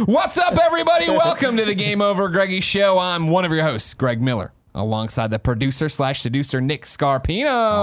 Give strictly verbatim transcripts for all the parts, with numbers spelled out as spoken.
What's up, everybody? Welcome to the Game Over Greggy Show. I'm one of your hosts, Greg Miller, alongside the producer slash seducer, Nick Scarpino.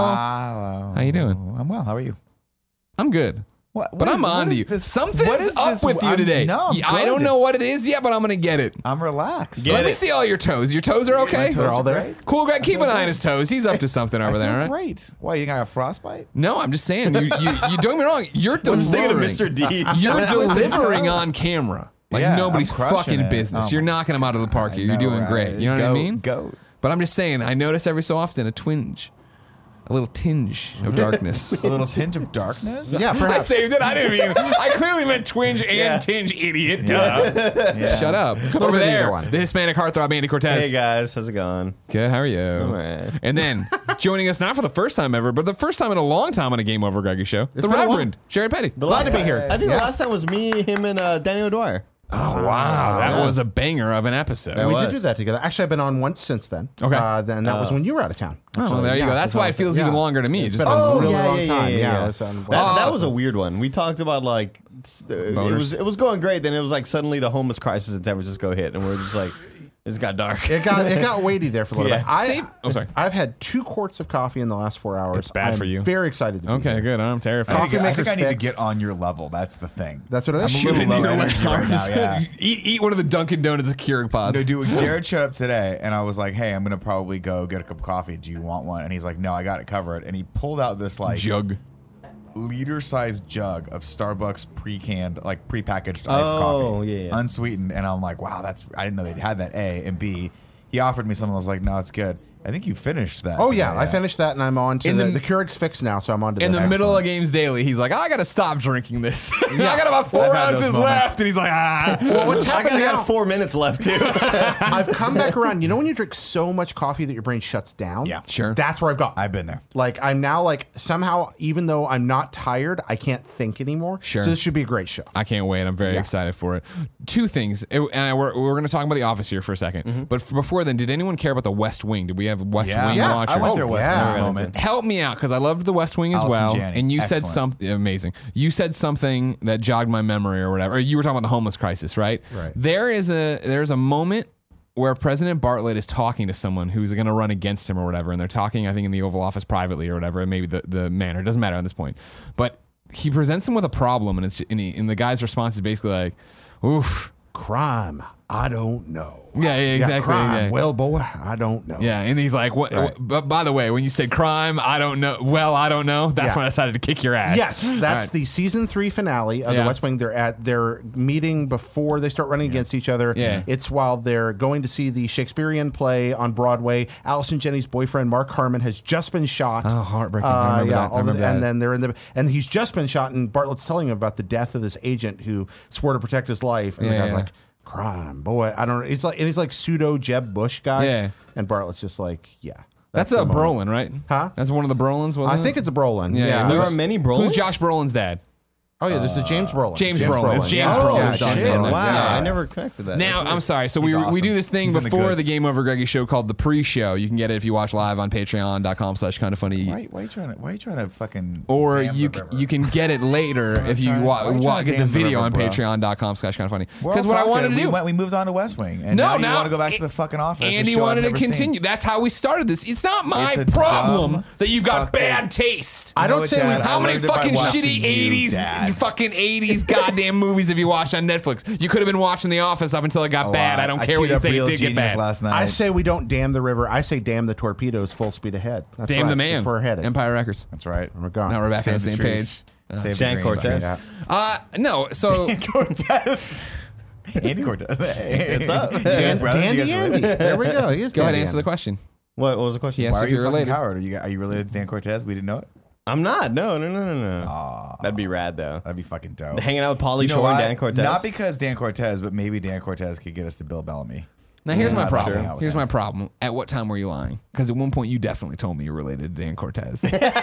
Wow. How you doing? I'm well. How are you? I'm good. What, what but is, I'm on to you. This, Something's up this, with you I'm, today. No, I'm I don't good. know what it is yet, but I'm going to get it. I'm relaxed. Get Let it. me see all your toes. Your toes are okay? My toes They're all are there? great. Cool, Greg. Keep an eye great. on his toes. He's up to something over I there, feel right? great. Why, you think I got frostbite? No, I'm just saying. You, you, you don't get me wrong. You're What's thinking of delivering. Mister Deeds? You're delivering on camera. Like Yeah, nobody's I'm crushing fucking it. business. Oh You're my knocking them out of the park I here. You're know, doing right? great. You know what I Goat, mean? Goat. But I'm just saying, I notice every so often a twinge, a little tinge of darkness. A little tinge of darkness? Yeah, I perhaps. saved it. I didn't mean. I clearly meant twinge and Yeah. tinge, idiot. Duh. Yeah. Shut up. bit Over of either there, one. the Hispanic heartthrob, Andy Cortez. Hey guys, how's it going? Good. How are you? right. And then joining us not for the first time ever, but the first time in a long time on a Game Over Greggy show, the been a Reverend Jared Petty. The last to be time- here. I think Yeah. the last time was me, him, and uh, Danny O'Dwyer. Oh wow, that Yeah. was a banger of an episode. That We was. did do that together. Actually, I've been on once since then. Okay. Uh, then that was when you were out of town. Oh, well, there you Yeah, go. That's it's why all- it feels yeah. even longer to me. It's It's just been been a so really yeah, long yeah, time. yeah, Yeah, yeah. it was on- That, Oh. that was a weird one. We talked about like s- uh, it Boners. was it was going great. Then it was like suddenly the homeless crisis in San Francisco hit, and we're just like, it just got dark. It got it got weighty there for a little Yeah. bit. I, Same- oh, sorry. I've had two quarts of coffee in the last four hours. It's bad I'm for you. Very excited to be Okay, here. good. I'm terrified. I Coffee think, I, think maker's I need to fixed. get on your level. That's the thing. That's what it I'm is. a little Shoot low in your energy right now. arms. Yeah. eat, eat one of the Dunkin' Donuts Keurig pods. No, dude, Jared showed up today, and I was like, "Hey, I'm gonna probably go get a cup of coffee. Do you want one?" And he's like, "No, I got it covered." And he pulled out this like Jug. liter-sized jug of Starbucks pre-canned, like pre-packaged iced Oh, coffee, yeah, yeah. unsweetened. And I'm like, "Wow, that's I didn't know they had that." A and B, he offered me something. I was like, "No, it's good." I think you finished that. Oh today, yeah, I finished that and I'm on to In the, the- the Keurig's fixed now, so I'm on to In this. the middle of Excellent. Games Daily, he's like, I got to stop drinking this. I got about four I've had those ounces moments. left. And he's like, ah. Well, what's I got, happening I now? got four minutes left too. I've come back around. You know when you drink so much coffee that your brain shuts down? Yeah. Sure. That's where I've got. I've been there. Like I'm now like somehow, even though I'm not tired, I can't think anymore. Sure. So this should be a great show. I can't wait. I'm very excited for it. Two things, It- and I, we're, we're going to talk about The Office here for a 2nd But f- before then, did anyone care about The West Wing? Did we have West Yeah, Wing yeah. watchers? I went Oh, there West yeah. Wing moment. Help me out because I loved The West Wing as Allison well. Janney. And you said Excellent. something amazing. You said something that jogged my memory or whatever. Or you were talking about the homeless crisis, right? Right. There is a there's a moment where President Bartlett is talking to someone who's going to run against him or whatever, and they're talking, I think, in the Oval Office privately or whatever, maybe the the manner. It doesn't matter at this point. But he presents him with a problem, and it's and, he, and the guy's response is basically like, "Oof." Crime, I don't know. Yeah, yeah, exactly. crime, yeah. well, boy, I don't know. Yeah, and he's like, "What?" Right. But by the way, when you said crime, I don't know. Well, I don't know. That's Yeah. when I decided to kick your ass. Yes, that's All right. the season three finale of Yeah. The West Wing. They're at their meeting before they start running against each other. Yeah. It's while they're going to see the Shakespearean play on Broadway. Allison Janney's boyfriend, Mark Harmon, has just been shot. Oh, heartbreaking. Uh, I remember yeah, that. I all the- remember and that. then they're in the and he's just been shot, and Bartlett's telling him about the death of this agent who swore to protect his life, and Yeah, the guy's yeah. like, "Crime, boy, I don't know." He's like, and he's like pseudo Jeb Bush guy. Yeah. and Bartlett's just like, "Yeah." That's, the a moment. Brolin, right? Huh? That's one of the Brolins, wasn't I it? think it's a Brolin. Yeah, Yeah. it there was- are many Brolins. Who's Josh Brolin's dad? Oh yeah, there's the James Brolin. James Brolin. It's James yeah. Brolin. Yeah, Josh James Shit, Brolin. wow, Yeah. I never connected that. Now, That's I'm sorry. So we, He's we awesome. do this thing He's in the before the, goods. Game Over Greggy show called the pre-show. You can get it if you watch live on patreon.com slash kind of funny. Why, why are you trying to? Why are you trying to fucking? Or dam you the c- river? you can get it later if you trying- wa- why are you wa- trying to get the dam the video river, on bro? patreon.com slash kind of funny. We're all Because what I talking. wanted to we do. Went, we moved on to West Wing, and No, now, you now- want to go back to the fucking office. It's a Andy show I've wanted to never seen. continue. That's how we started this. It's not my It's a problem dumb that you've got fucking- bad taste. I don't know say it, we- Dad. I How many learned it by fucking watching shitty you, eighties, Dad. fucking eighties goddamn movies have you watched on Netflix? You could have been watching The Office up until it got A bad. lot. I don't I care what queued you up say. It Real did get Genius bad. last night. I say we don't dam the river. I say dam the torpedoes full speed ahead. That's Damn right. the man. That's where we're headed. Empire Records. That's right. We're gone. Now we're back on the Save same the page. trees. Save Dan the Cortez. Yeah. Uh, no, so Cortez. Andy Cortez. Hey, What's up? Dan, Dandy Andy. There we go. He is go ahead and Dandy answer the Andy. question. What, what was the question? Yes. Why if are you you're a fucking related. coward? Are you, are you related to Dan Cortez? We didn't know it? I'm not. No, no, no, no, no. Aw, That'd be rad though. that'd be fucking dope. Hanging out with Pauly You know Shore and why? Dan Cortez. Not because Dan Cortez, but maybe Dan Cortez could get us to Bill Bellamy. Now here's Yeah, my I'd love to problem. hang out with Here's him. my problem. At what time were you lying? Because at one point you definitely told me you were related to Dan Cortez.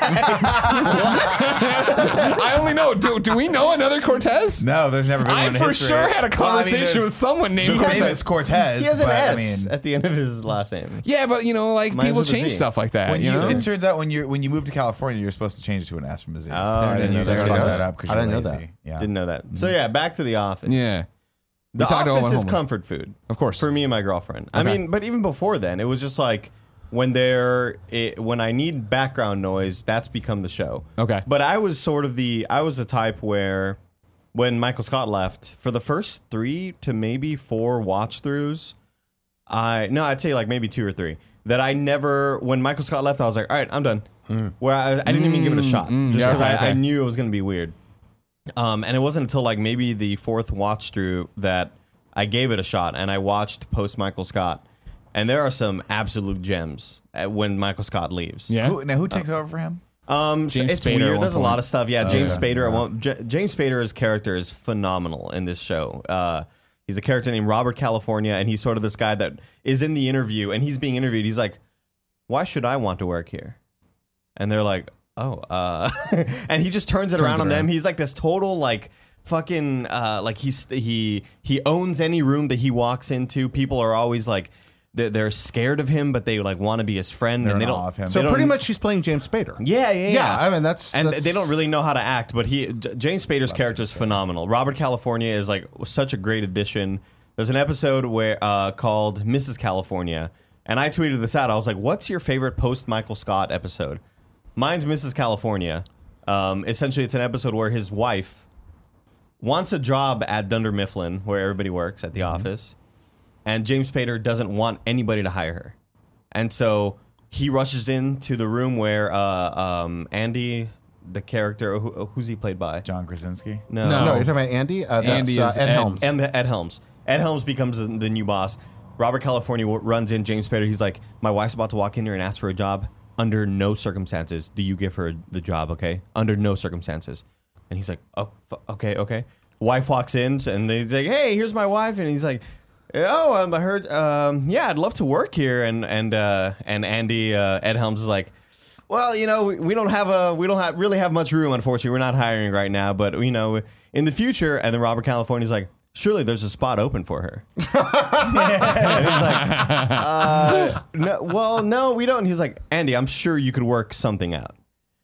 I only know. Do, do we know another Cortez? No, there's never been I one in for history. sure had a Well, I mean, conversation there's with someone named the Cortez. famous Cortez. he has an but, S I mean, at the end of his last name. Yeah, but you know, like Mine's people with a change Z. stuff like that. when you you, know? it turns out when you when you move to California, you're supposed to change it to an S from a Z. Oh, There it I is. didn't know you There just it fucked is. that up because I you're didn't know lazy. Yeah. Didn't know that. So yeah, back to the office. yeah. The talked to all Office my is homework. comfort food, Of course. for me and my girlfriend. I Okay. mean, but even before then, it was just like when they're it, when I need background noise, that's become the show. Okay. But I was sort of the I was the type where when Michael Scott left for the first three to maybe four watch throughs, I no, I'd say like maybe two or three. That I never when Michael Scott left, I was like, all right, I'm done. Where I, I didn't even give it a shot, mm, just yeah, because okay, I, I okay. knew it was going to be weird. Um, and it wasn't until like maybe the fourth watch through that I gave it a shot, and I watched post Michael Scott, and there are some absolute gems at when Michael Scott leaves. Yeah. Who, now, who takes over for him? Um, so James it's Spader at weird. one There's a point. lot of stuff. Yeah, James yeah. Spader. Yeah. I won't- J- James Spader's character is phenomenal in this show. Uh, he's a character named Robert California, and he's sort of this guy that is in the interview, and he's being interviewed. He's like, "Why should I want to work here?" And they're like, "Oh," uh, and he just turns it Turns around it on them. around. He's like this total like fucking uh, like he's he he owns any room that he walks into. People are always like. They're, they're scared of him, but they like want to be his friend, They're and they in don't. awe of him. So they don't- pretty much she's playing James Spader. yeah, yeah, yeah. Yeah, I mean, that's- and that's- they don't really know how to act. But he, J- James Spader's character is phenomenal. Robert California is like such a great addition. There's an episode where uh, called Missus California, and I tweeted this out. I was like, "What's your favorite post Michael Scott episode?" Mine's Missus California. Um, essentially, it's an episode where his wife wants a job at Dunder Mifflin, where everybody works at the office, and James Spader doesn't want anybody to hire her. And so he rushes into the room where uh, um, Andy, the character, who, who's he played by? John Krasinski. No. No. No, you're talking about Andy? Uh, that's, Andy uh, is Ed Ed. Helms. Ed, Ed Helms. Ed Helms becomes the the new boss. Robert California w- runs in. James Spader. He's like, my wife's about to walk in here and ask for a job. Under no circumstances do you give her the job, okay? Under no circumstances. And he's like, oh, f- okay, okay. Wife walks in, and he's like, hey, here's my wife. And he's like, oh, um, I heard, um, yeah, I'd love to work here. And and uh, and Andy, uh, Ed Helms is like, well, you know, we, we don't have a, we don't have, really have much room, unfortunately. We're not hiring right now, but you know, in the future. And then Robert California's like, surely there's a spot open for her. And he's like, uh, no, well, no, we don't. And he's like, Andy, I'm sure you could work something out.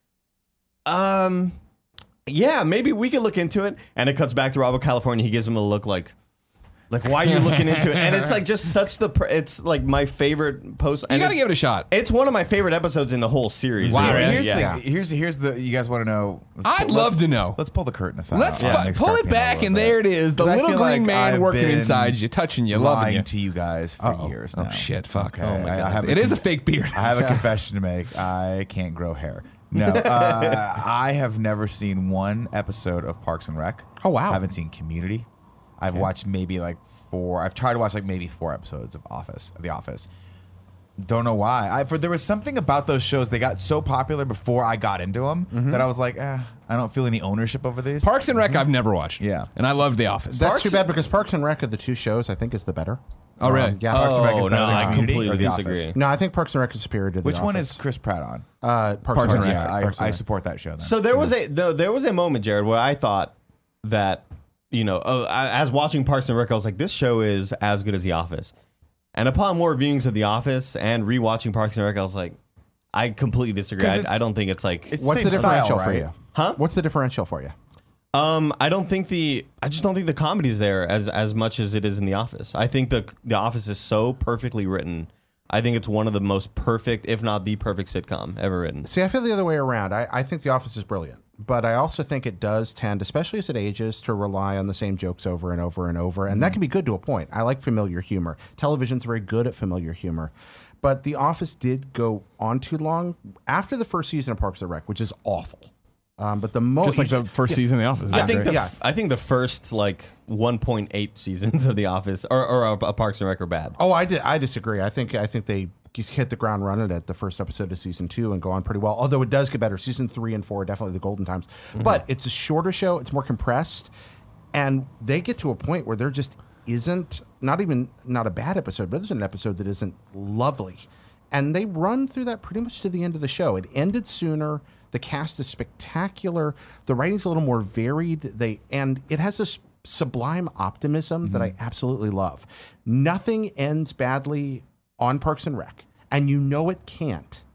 Um, yeah, maybe we could look into it. And it cuts back to Robert California. He gives him a look like, like, why are you looking into it? And it's like just such the, pr- it's like my favorite post. You and got to it- give it a shot. It's one of my favorite episodes in the whole series. Wow. really. Yeah, Here's yeah. the here's here's the you guys want to know. let's I'd pull- love let's- to know. Let's pull the curtain aside. Let's on fu- Nick pull it Scarpino a back, little and bit. there it is. The 'Cause I little feel green like man I've working been inside you, touching you, loving lying you. to you guys for Uh-oh. years Oh now. shit! Fuck. Okay, Oh my I- I god! have a It is a con- fake beard. I have a confession to make. I can't grow hair. No, uh, I have never seen one episode of Parks and Rec. Oh, wow. I haven't seen Community. I've watched maybe like four. I've tried to watch like maybe four episodes of Office. Of The Office. Don't know why. I for there was something about those shows. They got so popular before I got into them that I was like, eh, I don't feel any ownership over these. Parks and Rec. I've never watched. Yeah. and I loved The Office. That's Parks- too bad because Parks and Rec of the two shows, I think, is the better. Oh, really? Um, yeah. Parks and Rec is Oh, better no, than I Community completely or The disagree. Office? No, I think Parks and Rec is superior to the Which one Office. is Chris Pratt on? Uh, Parks, Parks and and Rec. Rec. Yeah, I, Parks and I Rec. support that show. Then. So there was a there, there was a moment, Jared, where I thought that you know, uh, I- as watching Parks and Rec, I was like, this show is as good as The Office. And upon more viewings of The Office and rewatching Parks and Rec, I was like, I completely disagree. 'Cause I, it's- I don't think it's like. it's What's the same style, differential for right? you? Huh? What's the differential for you? Um, I don't think the. I just don't think the comedy's there as as much as it is in The Office. I think the The Office is so perfectly written. I think it's one of the most perfect, if not the perfect sitcom ever written. See, I feel the other way around. I, I think The Office is brilliant, but I also think it does tend, especially as it ages, to rely on the same jokes over and over and over. And that can be good to a point. I like familiar humor. Television's very good at familiar humor. But The Office did go on too long after the first season of Parks and Rec, which is awful. Um, but the most Just like the first season of The Office. I think the Yeah. f- I think the first like one point eight seasons of The Office or, or uh, Parks and Rec are bad. Oh, I did. I disagree. I think I think they just hit the ground running at the first episode of season two and go on pretty well. Although it does get better. Season three and four are definitely the golden times. But it's a shorter show. It's more compressed, and they get to a point where there just isn't not even not a bad episode, but there's an episode that isn't lovely, and they run through that pretty much to the end of the show. It ended sooner. The cast is spectacular. The writing's a little more varied. They and it has this sublime optimism that I absolutely love. Nothing ends badly on Parks and Rec, and you know it can't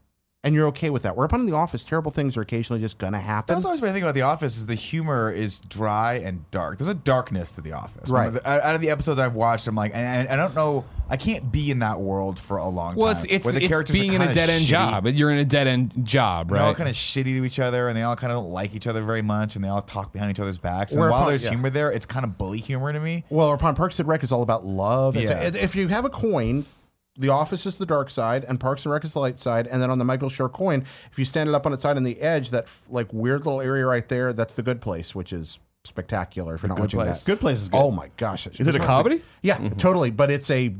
and you're okay with that. Where up in The Office, terrible things are occasionally just gonna happen. That's always my thing about The Office is the humor is dry and dark. There's a darkness to The Office. Right. One of the- out of the episodes I've watched, I'm like, and I don't know, I can't be in that world for a long Well, time. it's it's, where the it's characters are being in a kinda dead end shitty. job. You're in a dead end job, They're all right? kind of shitty to each other, and they all kind of don't like each other very much, and they all talk behind each other's backs. And Whereupon- while there's yeah. humor there, it's kind of bully humor to me. Well, upon Parks and Rec is all about love. It's- Yeah. If you have a coin, The Office is the dark side, and Parks and Rec is the light side. And then on the Michael Schur coin, if you stand it up on its side on the edge, that like weird little area right there, that's The Good Place, which is spectacular. If you're not Good watching Place. that, Good Place is good. Oh my gosh! Is it a comedy? Yeah, totally. But it's a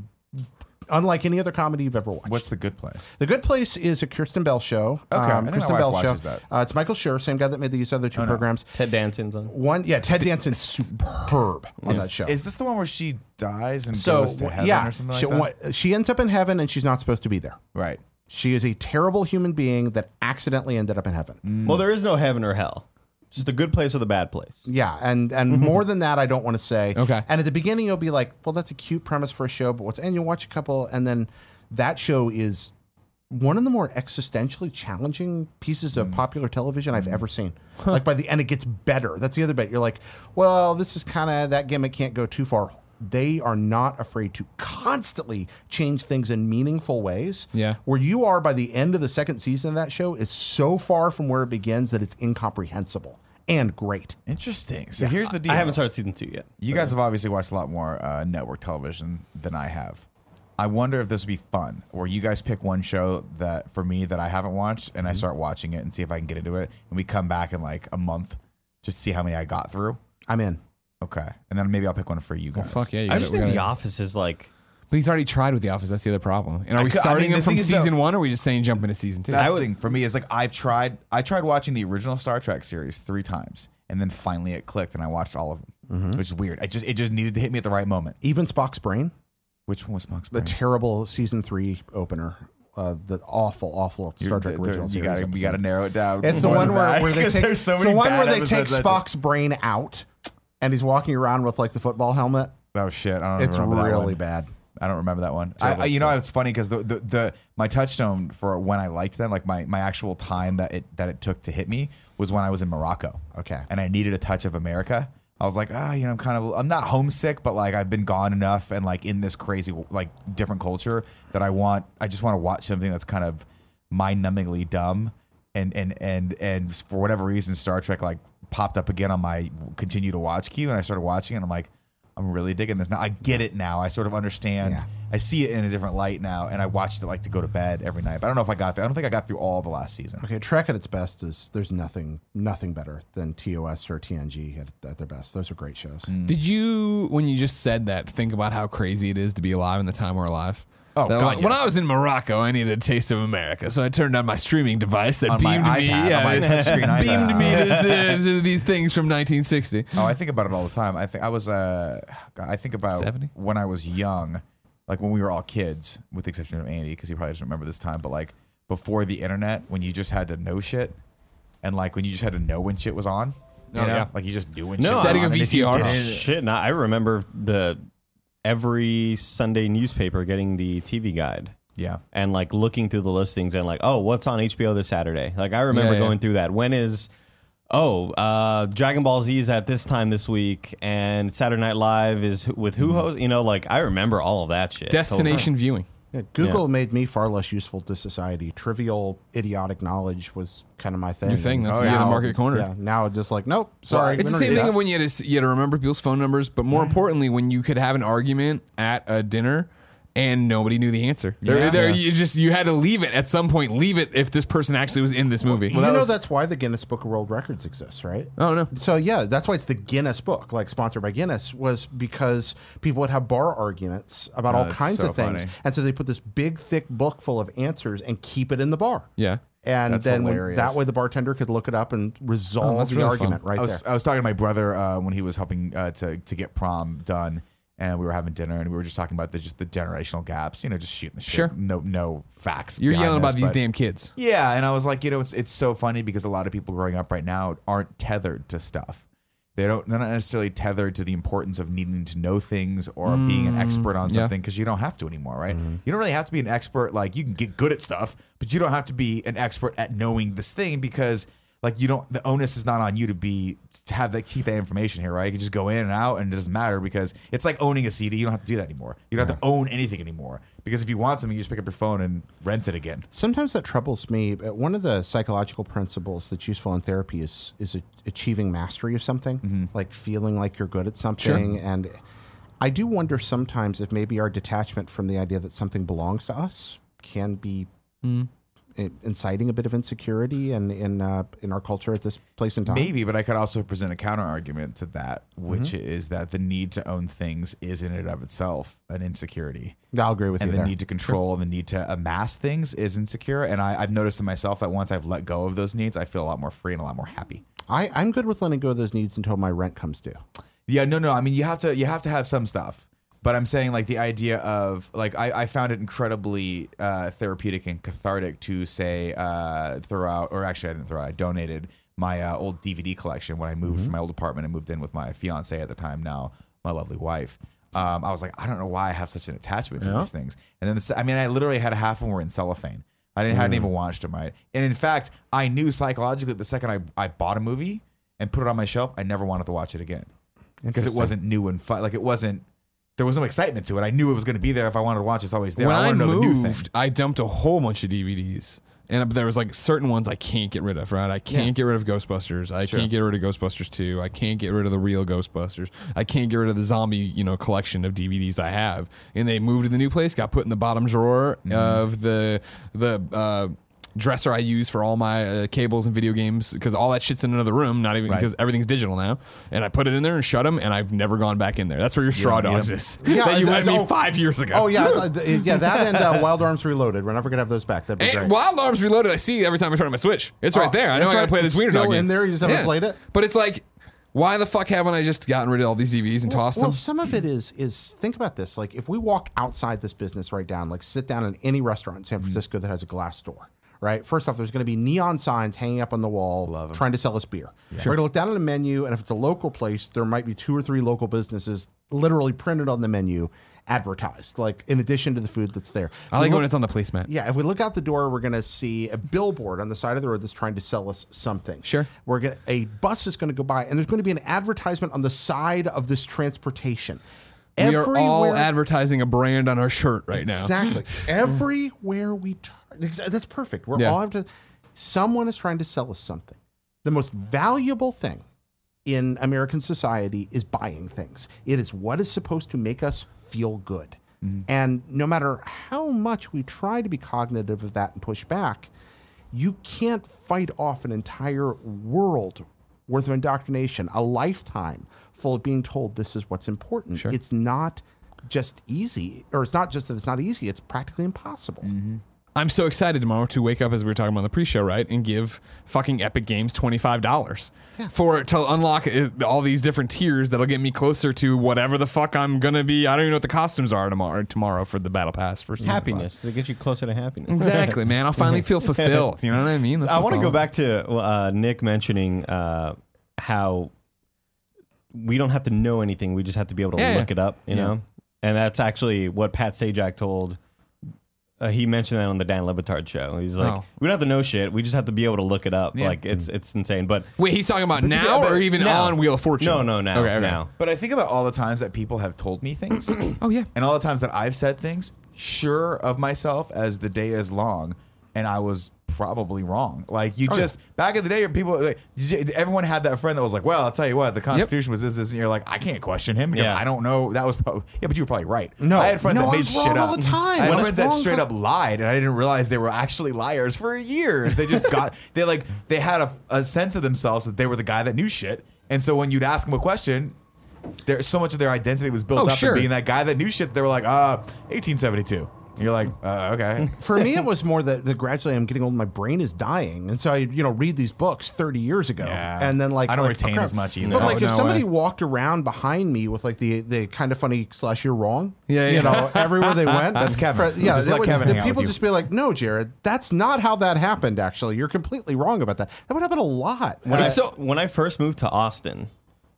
unlike any other comedy you've ever watched. What's The Good Place? The Good Place is a Kirsten Bell show. Okay, I um, think my Kirsten wife Bell watches show. that. Uh, it's Michael Schur, same guy that made these other two no. programs. Ted Danson's on. One, yeah, Ted Danson's superb on that show. Is this the one where she dies and so goes to heaven yeah, or something she, like that? what- she ends up in heaven and she's not supposed to be there. Right. She is a terrible human being that accidentally ended up in heaven. Well, there is no heaven or hell. Just the good place or the bad place. Yeah, and and more than that, I don't want to say. Okay. And at the beginning, you'll be like, "Well, that's a cute premise for a show," but what's and you watch a couple, and then that show is one of the more existentially challenging pieces of popular television I've ever seen. Like by the and it gets better. That's the other bit. You're like, "Well, this is kind of that gimmick can't go too far." They are not afraid to constantly change things in meaningful ways. Yeah. Where you are by the end of the second season of that show is so far from where it begins that it's incomprehensible and great. Interesting. So here's the deal. I haven't started season two yet. You guys have obviously watched a lot more uh, network television than I have. I wonder if this would be fun, where you guys pick one show that for me that I haven't watched, and I start watching it and see if I can get into it, and we come back in like a month just to see how many I got through. I'm in. Okay, and then maybe I'll pick one for you Well, guys. fuck yeah. You I gotta- just we think gotta- The Office is like. But he's already tried with The Office. That's the other problem. And are I we cou- I starting mean, him the from thing is, season though- one, or are we just saying jump into season two? That's would- the thing for me is like I've tried. I tried watching the original Star Trek series three times, and then finally it clicked, and I watched all of them, which is weird. I just it just needed to hit me at the right moment. Even Spock's Brain, Which one was Spock's the brain? terrible season three opener, uh, the awful, awful Star You're- Trek there- original You series. gotta, you episode. gotta narrow it down. It's the more one than where, that, where they 'cause take there's so it's the many one bad where they take episodes that- Spock's brain out, and he's walking around with like the football helmet. Oh shit! I don't It's remember that really one. bad. I don't remember that one. I, I, you know, it's funny because the, the the my touchstone for when I liked them, like my my actual time that it that it took to hit me was when I was in Morocco. Okay. and I needed a touch of America. I was like, ah, you know, I'm kind of, I'm not homesick, but like I've been gone enough and like in this crazy, like different culture that I want, I just want to watch something that's kind of mind-numbingly dumb. And, and, and, and for whatever reason, Star Trek like popped up again on my continue to watch queue. And I started watching it and I'm like, I'm really digging this now. I get it now. I sort of understand. Yeah. I see it in a different light now. And I watched it like to go to bed every night. But I don't know if I got there. I don't think I got through all the last season. Okay, Trek at its best is there's nothing nothing better than T O S or T N G at, at their best. Those are great shows. Did you, when you just said that, think about how crazy it is to be alive in the time we're alive? Oh, That, God, like, When yes. I was in Morocco, I needed a taste of America, so I turned on my streaming device that On my beamed me, iPad, on my it touchscreen beamed iPad. me this, uh, these things from nineteen sixty. Oh, I think about it all the time. I think I was. Uh, God, I think about seventy? when I was young, like when we were all kids, with the exception of Andy, because he probably doesn't remember this time. But like before the internet, when you just had to know shit, and like when you just had to know when shit was on. You Oh, know, yeah. like you just knew when No, shit was Setting on, a and if you V C R. didn't- Shit, and I remember the every Sunday newspaper getting the T V guide. Yeah. And like looking through the listings and like, oh, what's on H B O this Saturday? Like I remember Yeah, yeah. going through that. When is oh, uh, Dragon Ball Z is at this time this week, and Saturday Night Live is who- with who host? You know, like I remember all of that shit. Destination viewing. Yeah, Google Yeah. made me far less useful to society. Trivial, idiotic knowledge was kind of my thing. Your thing. That's Oh, you yeah. had the market corner. Yeah, now it's just like, nope, sorry. It's we the don't same need thing that. when you had, to, you had to remember people's phone numbers, but more importantly, when you could have an argument at a dinner and nobody knew the answer. There, Yeah. there, Yeah. you just you had to leave it at some point. Leave it if this person actually was in this movie. you that know was- that's why the Guinness Book of World Records exists, right? oh no, So yeah, that's why it's the Guinness book, like sponsored by Guinness, was because people would have bar arguments about Oh, all that's kinds so of things, funny. and so they put this big, thick book full of answers and keep it in the bar. yeah. And That's then when, hilarious. that way the bartender could look it up and resolve Oh, that's the really argument fun. right I was, there. I was talking to my brother uh, when he was helping uh, to to get prom done, and we were having dinner, and we were just talking about the just the generational gaps. You know, just shooting the shit. Sure. No, no facts. You're behind yelling about this, these but- damn kids. Yeah, and I was like, you know, it's it's so funny because a lot of people growing up right now aren't tethered to stuff. They don't. They're not necessarily tethered to the importance of needing to know things or being an expert on yeah. something because you don't have to anymore, right? Mm-hmm. You don't really have to be an expert. Like you can get good at stuff, but you don't have to be an expert at knowing this thing because, like, you don't. The onus is not on you to be to have that keep that information here, right? You can just go in and out, and it doesn't matter because it's like owning a C D. You don't have to do that anymore. You don't have to own anything anymore because if you want something, you just pick up your phone and rent it again. Sometimes that troubles me. But one of the psychological principles that's useful in therapy is is a, achieving mastery of something, Mm-hmm. like feeling like you're good at something. And I do wonder sometimes if maybe our detachment from the idea that something belongs to us can be Mm. i- inciting a bit of insecurity and in uh, in our culture at this place and time. Maybe, but I could also present a counter argument to that, which Mm-hmm. is that the need to own things is in and of itself an insecurity. I'll agree with And you the there. need to control and the need to amass things is insecure. And I, I've noticed in myself that once I've let go of those needs, I feel a lot more free and a lot more happy. I, I'm good with letting go of those needs until my rent comes due. Yeah, no, no. I mean, you have to you have to have some stuff. But I'm saying like the idea of like I, I found it incredibly uh, therapeutic and cathartic to say uh, throw out, or actually I didn't throw out, I donated my uh, old D V D collection when I moved Mm-hmm. from my old apartment and moved in with my fiance at the time, now my lovely wife. Um, I was like, I don't know why I have such an attachment to Yeah. these things. And then the, I mean, I literally had half of them were in cellophane. I didn't Mm. hadn't even watched them, right? And in fact, I knew psychologically the second I, I bought a movie and put it on my shelf, I never wanted to watch it again because it Interesting. wasn't new and fun. Like it wasn't. There was no excitement to it. I knew it was going to be there if I wanted to watch. It's always there. When I I, want to know the new thing. moved, I dumped a whole bunch of D V Ds. And there was like certain ones I can't get rid of, right? I can't Yeah. get rid of Ghostbusters. I Sure. can't get rid of Ghostbusters two. I can't get rid of the real Ghostbusters. I can't get rid of the zombie, you know, collection of D V Ds I have. And they moved to the new place, got put in the bottom drawer Mm-hmm. of the the uh, dresser I use for all my uh, cables and video games because all that shit's in another room. Not even Right. because everything's digital now. And I put it in there and shut them, and I've never gone back in there. That's where your straw don't need dogs 'em. is. Yeah, that you it's- lent me oh, five years ago. Oh yeah, uh, th- yeah, that and uh, Wild Arms Reloaded. We're never gonna have those back. That'd be And great. Wild Arms Reloaded, I see every time I turn on my Switch. It's Oh, right there. I know that's I gotta right. play this It's Wiener still Dog game. in there? You just haven't played it? But it's like, why the fuck haven't I just gotten rid of all these D V Ds and tossed Well, them? some of it is is think about this. Like if we walk outside this business right down, like sit down in any restaurant in San Mm-hmm. Francisco that has a glass door, right? First off, there's going to be neon signs hanging up on the wall trying to sell us beer. We're going to look down at a menu, and if it's a local place, there might be two or three local businesses literally printed on the menu, advertised, like in addition to the food that's there. I We like look- when it's on the placemat. Yeah, if we look out the door, we're going to see a billboard on the side of the road that's trying to sell us something. Sure. We're going a bus is going to go by, and there's going to be an advertisement on the side of this transportation. We are all Everywhere- advertising a brand on our shirt right now. Exactly. Everywhere we turn, exa- that's perfect. We're Yeah. all have to. Someone is trying to sell us something. The most valuable thing in American society is buying things. It is what is supposed to make us feel good. And no matter how much we try to be cognitive of that and push back, you can't fight off an entire world worth of indoctrination, a lifetime full of being told this is what's important. Sure. It's not just easy, or it's not just that it's not easy, it's practically impossible. I'm so excited tomorrow to wake up, as we were talking about on the pre-show, right, and give fucking Epic Games twenty-five dollars for it to unlock uh, all these different tiers that'll get me closer to whatever the fuck I'm gonna be. I don't even know what the costumes are tomorrow tomorrow for the Battle Pass for season five. Happiness. They get you closer to happiness. Exactly, man. I'll finally feel fulfilled. You know what I mean? That's I what's want to all- go back to uh, Nick mentioning uh, how we don't have to know anything. We just have to be able to Yeah, look yeah. it up, you know? And that's actually what Pat Sajak told. Uh, he mentioned that on the Dan Le Batard show. He's like, Oh. we don't have to know shit. We just have to be able to look it up. Yeah. Like, it's it's insane. But Wait, he's talking about to be- now but or even now. on Wheel of Fortune? no, no, now. Okay, okay. now. But I think about all the times that people have told me things Oh yeah. and all the times that I've said things, sure of myself as the day is long, and I was probably wrong. Like you just back in the day, people like, everyone had that friend that was like, "Well, I'll tell you what, the Constitution was this, this," and you're like, "I can't question him because Yeah. I don't know." That was probably yeah, but you were probably right. No. I had friends No, that I made was shit wrong up all the time. I had When friends it's that wrong, straight co- up lied, and I didn't realize they were actually liars for years. They just got they like they had a, a sense of themselves that they were the guy that knew shit, and so when you'd ask them a question. There, so much of their identity was built Oh, up sure. in being that guy that knew shit. They were like, uh, eighteen seventy-two. And you're like, uh, okay. For me, it was more that, that gradually I'm getting old, my brain is dying, and so I, you know, read these books thirty years ago, Yeah. and then like I don't like, retain oh, crap. as much either. But No, like, if no somebody way. walked around behind me with like the the kind of funny slash you're wrong, Yeah, you yeah. know, everywhere they went, That's Kevin. For- yeah, Just they let would- Kevin the hang out people with you. just be like, no, Jared, that's not how that happened. Actually, you're completely wrong about that. That would happen a lot. When I, So- when I first moved to Austin,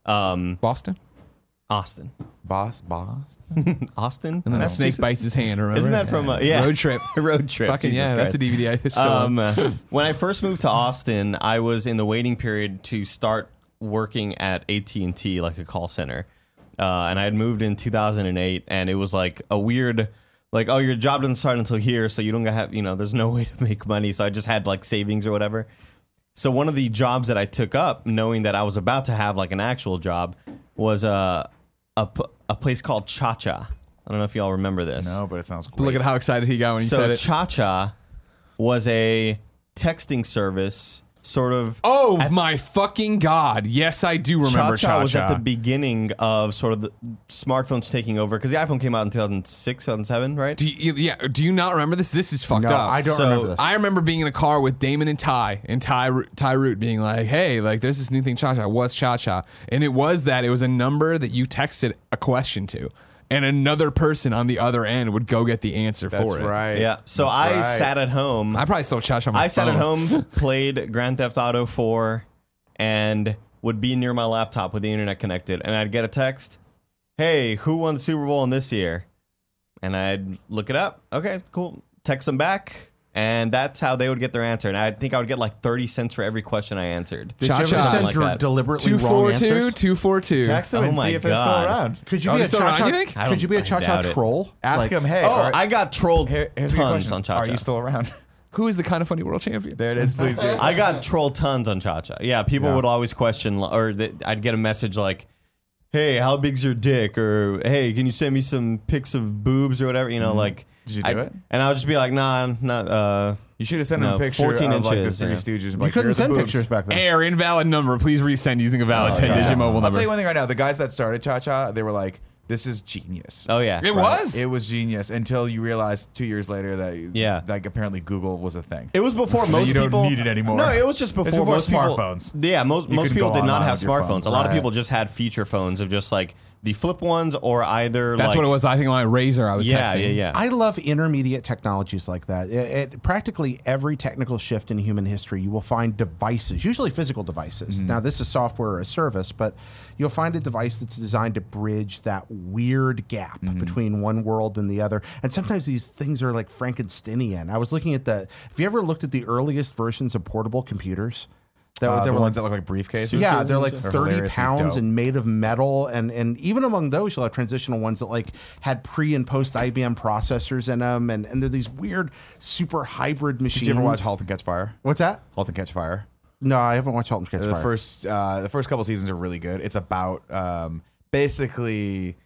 Um, Boston. Austin. Boss, Boston. Austin? And then the snake Massachusetts? bites his hand. Remember? Isn't that from a yeah. Road Trip? Road Trip. Fucking Jesus yeah, Christ. that's a D V D I still Um, own. uh, when I first moved to Austin, I was in the waiting period to start working at A T and T, like a call center. Uh, and I had moved in two thousand eight, and it was like a weird, like, oh, your job doesn't start until here, so you don't have, you know, there's no way to make money. So I just had like savings or whatever. So one of the jobs that I took up, knowing that I was about to have like an actual job, was uh, a p- a place called Cha Cha. I don't know if y'all remember this. No, but it sounds great. Look at how excited he got when he So said it. Cha Cha was a texting service, sort of. Oh at- my fucking god! Yes, I do remember Cha Cha was at Cha-Cha. the beginning of sort of the smartphones taking over, because the iPhone came out in two thousand six, two thousand seven, right? Do you, yeah? Do you not remember this? This is fucked No, up. I don't So, remember this. I remember being in a car with Damon and Ty, and Ty Ty Root being like, "Hey, like, there's this new thing, Cha Cha. What's Cha Cha?" And it was that it was a number that you texted a question to, and another person on the other end would go get the answer That's for it. right. Yeah. So That's I right. sat at home. I probably still Cha Cha. on my I sat at phone. home, played Grand Theft Auto four, and would be near my laptop with the internet connected, and I'd get a text, "Hey, who won the Super Bowl in this year?" And I'd look it up. Okay, cool. Text them back, and that's how they would get their answer. And I think I would get like thirty cents for every question I answered. Did you ever Cha-Cha. send Like der- that. deliberately Two wrong four two answers? two four two. Text them Oh and my see if they're still God. around. Could you Oh, be they a still around, cha-cha? you think? I Could you be a don't- I cha-cha doubt it. troll? Ask Like, him, hey, Oh, are, I got trolled here, here's a good tons question. on Cha-Cha. Are you still around? Who is the Kind of Funny world champion? There it is. Please do. I got trolled tons on Cha Cha. Yeah, people Yeah. would always question, or th- I'd get a message like, "Hey, how big's your dick?" Or "Hey, can you send me some pics of boobs or whatever?" You know, like. Did you do I'd- it? And I would just be like, "Nah, not." Uh, You should have sent him No, a picture fourteen of like the inches, Three yeah. Stooges. And be You like, couldn't "Here's the send boobs." pictures back then. Error, invalid number. Please resend using a valid Oh, ten-digit Cha-Cha. mobile I'll number. tell you one thing right now. The guys that started Cha Cha, they were like, "This is genius." oh yeah, It Right? was. It was genius until you realized two years later that Yeah. like apparently Google was a thing. It was before most you don't people need it anymore. No, it was just before, before most people- smartphones. Yeah, most You most couldn't people go did not online have with your phone. smartphones. A lot of Right. people just had feature phones of just like the flip ones, or either That's like, what it was. I think on my Razor, I was Yeah, texting. yeah, yeah. I love intermediate technologies like that. It, it, practically every technical shift in human history, you will find devices, usually physical devices. Now, this is software or a service, but you'll find a device that's designed to bridge that weird gap between one world and the other. And sometimes these things are like Frankensteinian. I was looking at the. Have you ever looked at the earliest versions of portable computers? That, Uh, they the were ones like, that look like briefcases. yeah, they're like They're thirty hilariously pounds dope. and made of metal, and and even among those, you'll have transitional ones that like had pre and post I B M processors in them, and and they're these weird super hybrid machines. Did you ever watch *Halt and Catch Fire*? What's that? *Halt and Catch Fire*. No, I haven't watched *Halt and Catch The Fire*. first, uh, the first couple seasons are really good. It's about um, basically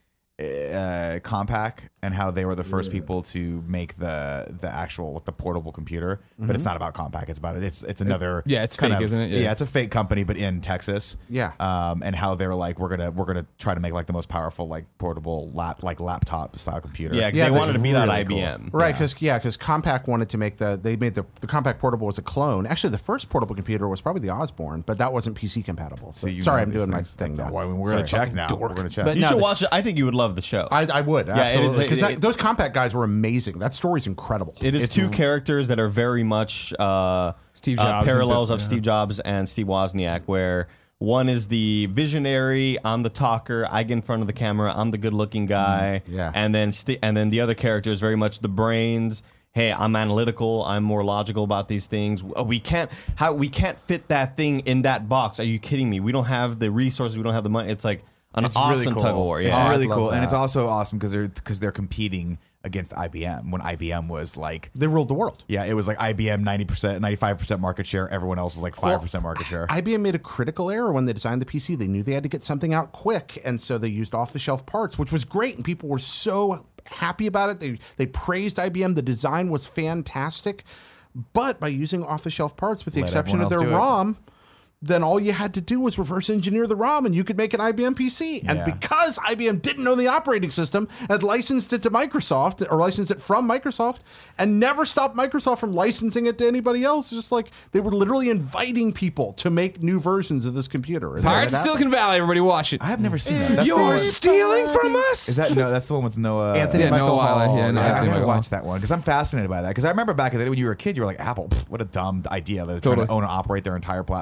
uh, Compaq and how they were the first people to make the the actual the portable computer. But it's not about Compaq. It's about it. It's it's another. Yeah, it's kind fake, of- isn't it? Yeah. Yeah. it's a fake company, but in Texas. Yeah. Um, and how they were like, we're gonna we're gonna try to make like the most powerful like portable lap like laptop style computer. Yeah, Yeah, they that's wanted to beat out really I B M. cool. Right, because yeah, because Compaq wanted to make the they made the the Compaq Portable was a clone. Actually, the first portable computer was probably the Osborne, but that wasn't P C compatible. So, So you sorry, know I'm these doing my things. thing That's now. why we're gonna Sorry. check now. We're gonna check. But You no, should the- watch it. I think you would love the show. I, I would it is- absolutely because it- those Compaq guys were amazing. That story's incredible. It is It's two r- characters that are very much uh, Steve uh, Jobs and parallels Bill- of yeah. Steve Jobs and Steve Wozniak, where one is the visionary, I'm the talker, I get in front of the camera, I'm the good-looking guy, yeah. and then St- and then the other character is very much the brains. Hey, I'm analytical. I'm more logical about these things. Uh, We can't how we can't fit that thing in that box. Are you kidding me? We don't have the resources. We don't have the money. It's like an It's awesome really cool. tug of war. It's Yeah. really I'd love cool, and that. it's also awesome because they're because they're competing against I B M when I B M was like. They ruled the world. Yeah, it was like I B M ninety percent, ninety-five percent market share. Everyone else was like five percent market share. I B M made a critical error when they designed the P C. They knew they had to get something out quick, and so they used off-the-shelf parts, which was great, and people were so happy about it. They they praised I B M. The design was fantastic, but by using off-the-shelf parts, with the Let exception of everyone their else do it. ROM, then all you had to do was reverse engineer the ROM and you could make an I B M P C. And Yeah. because I B M didn't know the operating system, had licensed it to Microsoft or licensed it from Microsoft and never stopped Microsoft from licensing it to anybody else. Just like they were literally inviting people to make new versions of this computer. And Pirates that of happened. Silicon Valley, everybody watch it. I have never seen that. That's the You're one, stealing from us. is that no? That's the one with Noah. Anthony Yeah, Michael Noah Wyle, Hall. yeah, no, I, I Anthony gotta Michael watch that one because I'm fascinated by that. Because I remember back in the day when you were a kid, you were like, Apple, pff, what a dumb idea. They're trying Totally. to own and operate their entire platform and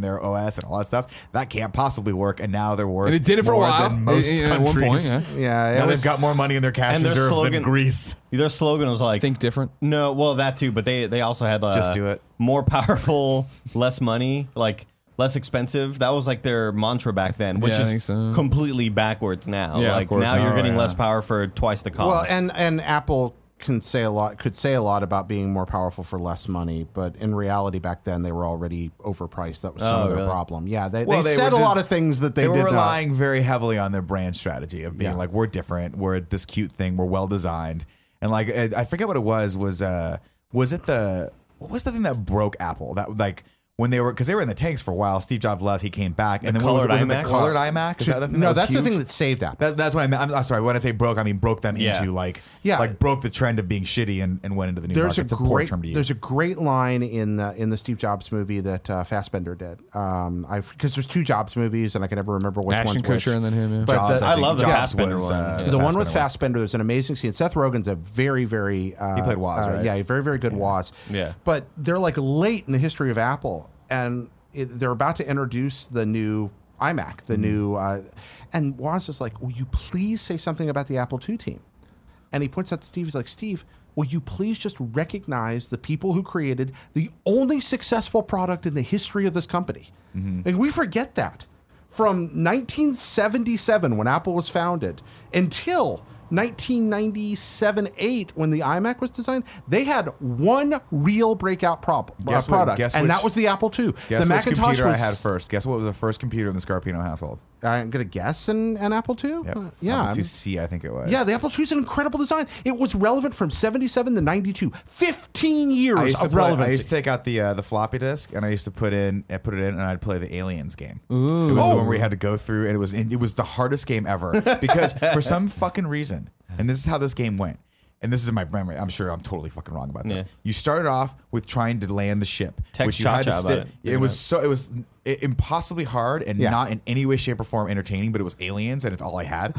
and their O S and all that stuff. That can't possibly work. And now they're worth And it did it for a more while. than most Yeah, at one countries. point, yeah. Yeah, it Now was- they've got more money in their cash And their reserve slogan- than Greece. Their slogan was like, Think different. no, well, that too, but they, they also had uh, Just do it. more powerful, less money, like less expensive. That was like their mantra back then, which Yeah, I is think so. completely backwards now. Yeah, of like course. now you're Oh, getting yeah. less power for twice the cost. Well, and and Apple can say a lot could say a lot about being more powerful for less money, but in reality back then they were already overpriced. That was some Oh, of their really? problem. Yeah, they, Well, they, they said were a lot just- of things that they, They, were did not. relying very heavily on their brand strategy of being Yeah. like, we're different, we're this cute thing, we're well designed, and like I I forget what it was. Was uh was it the what was the thing that broke Apple? That like. When they were, because they were in the tanks for a while. Steve Jobs left, he came back, and then what was, it, colored was it the iMac? colored iMac? Is that the thing no, that was that's the huge? thing that saved Apple. That, that's what I meant. I'm, I'm sorry. When I say broke, I mean broke them Yeah. into like, Yeah. like broke the trend of being shitty and, and went into the new There's market. a It's a poor great term to use. there's a great line in the in the Steve Jobs movie that uh, Fassbender did. Um, I because there's two Jobs movies and I can never remember which Ashton one's which. Kutcher and then him. Yeah. But Jobs, the- I think. love the Jobs Fassbender was, one. uh, Yeah. the one with Fassbender Fassbender, there's an amazing scene. Seth Rogen's a very, very uh, He played Woz, uh, right? Yeah, a very, very good Woz. Yeah. But they're like late in the history of Apple, and it, they're about to introduce the new iMac, the Mm-hmm. new, uh, and Woz is like, "Will you please say something about the Apple two team?" And he points out to Steve, he's like, "Steve, will you please just recognize the people who created the only successful product in the history of this company?" Mm-hmm. And we forget that. From nineteen seventy-seven, when Apple was founded, until nineteen ninety-seven eight, when the iMac was designed, they had one real breakout prop, uh, Guess what- product, guess and which- that was the Apple two. Guess the which Macintosh computer was, I had first? Guess what was the first computer in the Scarpino household? I'm going to guess an, an Apple two? Yep. Uh, yeah. Apple I'm- two C, I think it was. Yeah, the Apple two is an incredible design. It was relevant from seventy-seven to ninety-two. fifteen years I used to of play, I relevancy. used to take out the uh, the floppy disk and I used to put in I put it in and I'd play the Aliens game. Ooh. It was the one where you had to go through and it was it was the hardest game ever because for some fucking reason, and this is how this game went. And this is in my memory. I'm sure I'm totally fucking wrong about this. Yeah. You started off with trying to land the ship, Text which you had to Cha-Cha sit. about it, It isn't was it? so it was i- impossibly hard and Yeah. not in any way, shape, or form entertaining. But it was aliens, and it's all I had.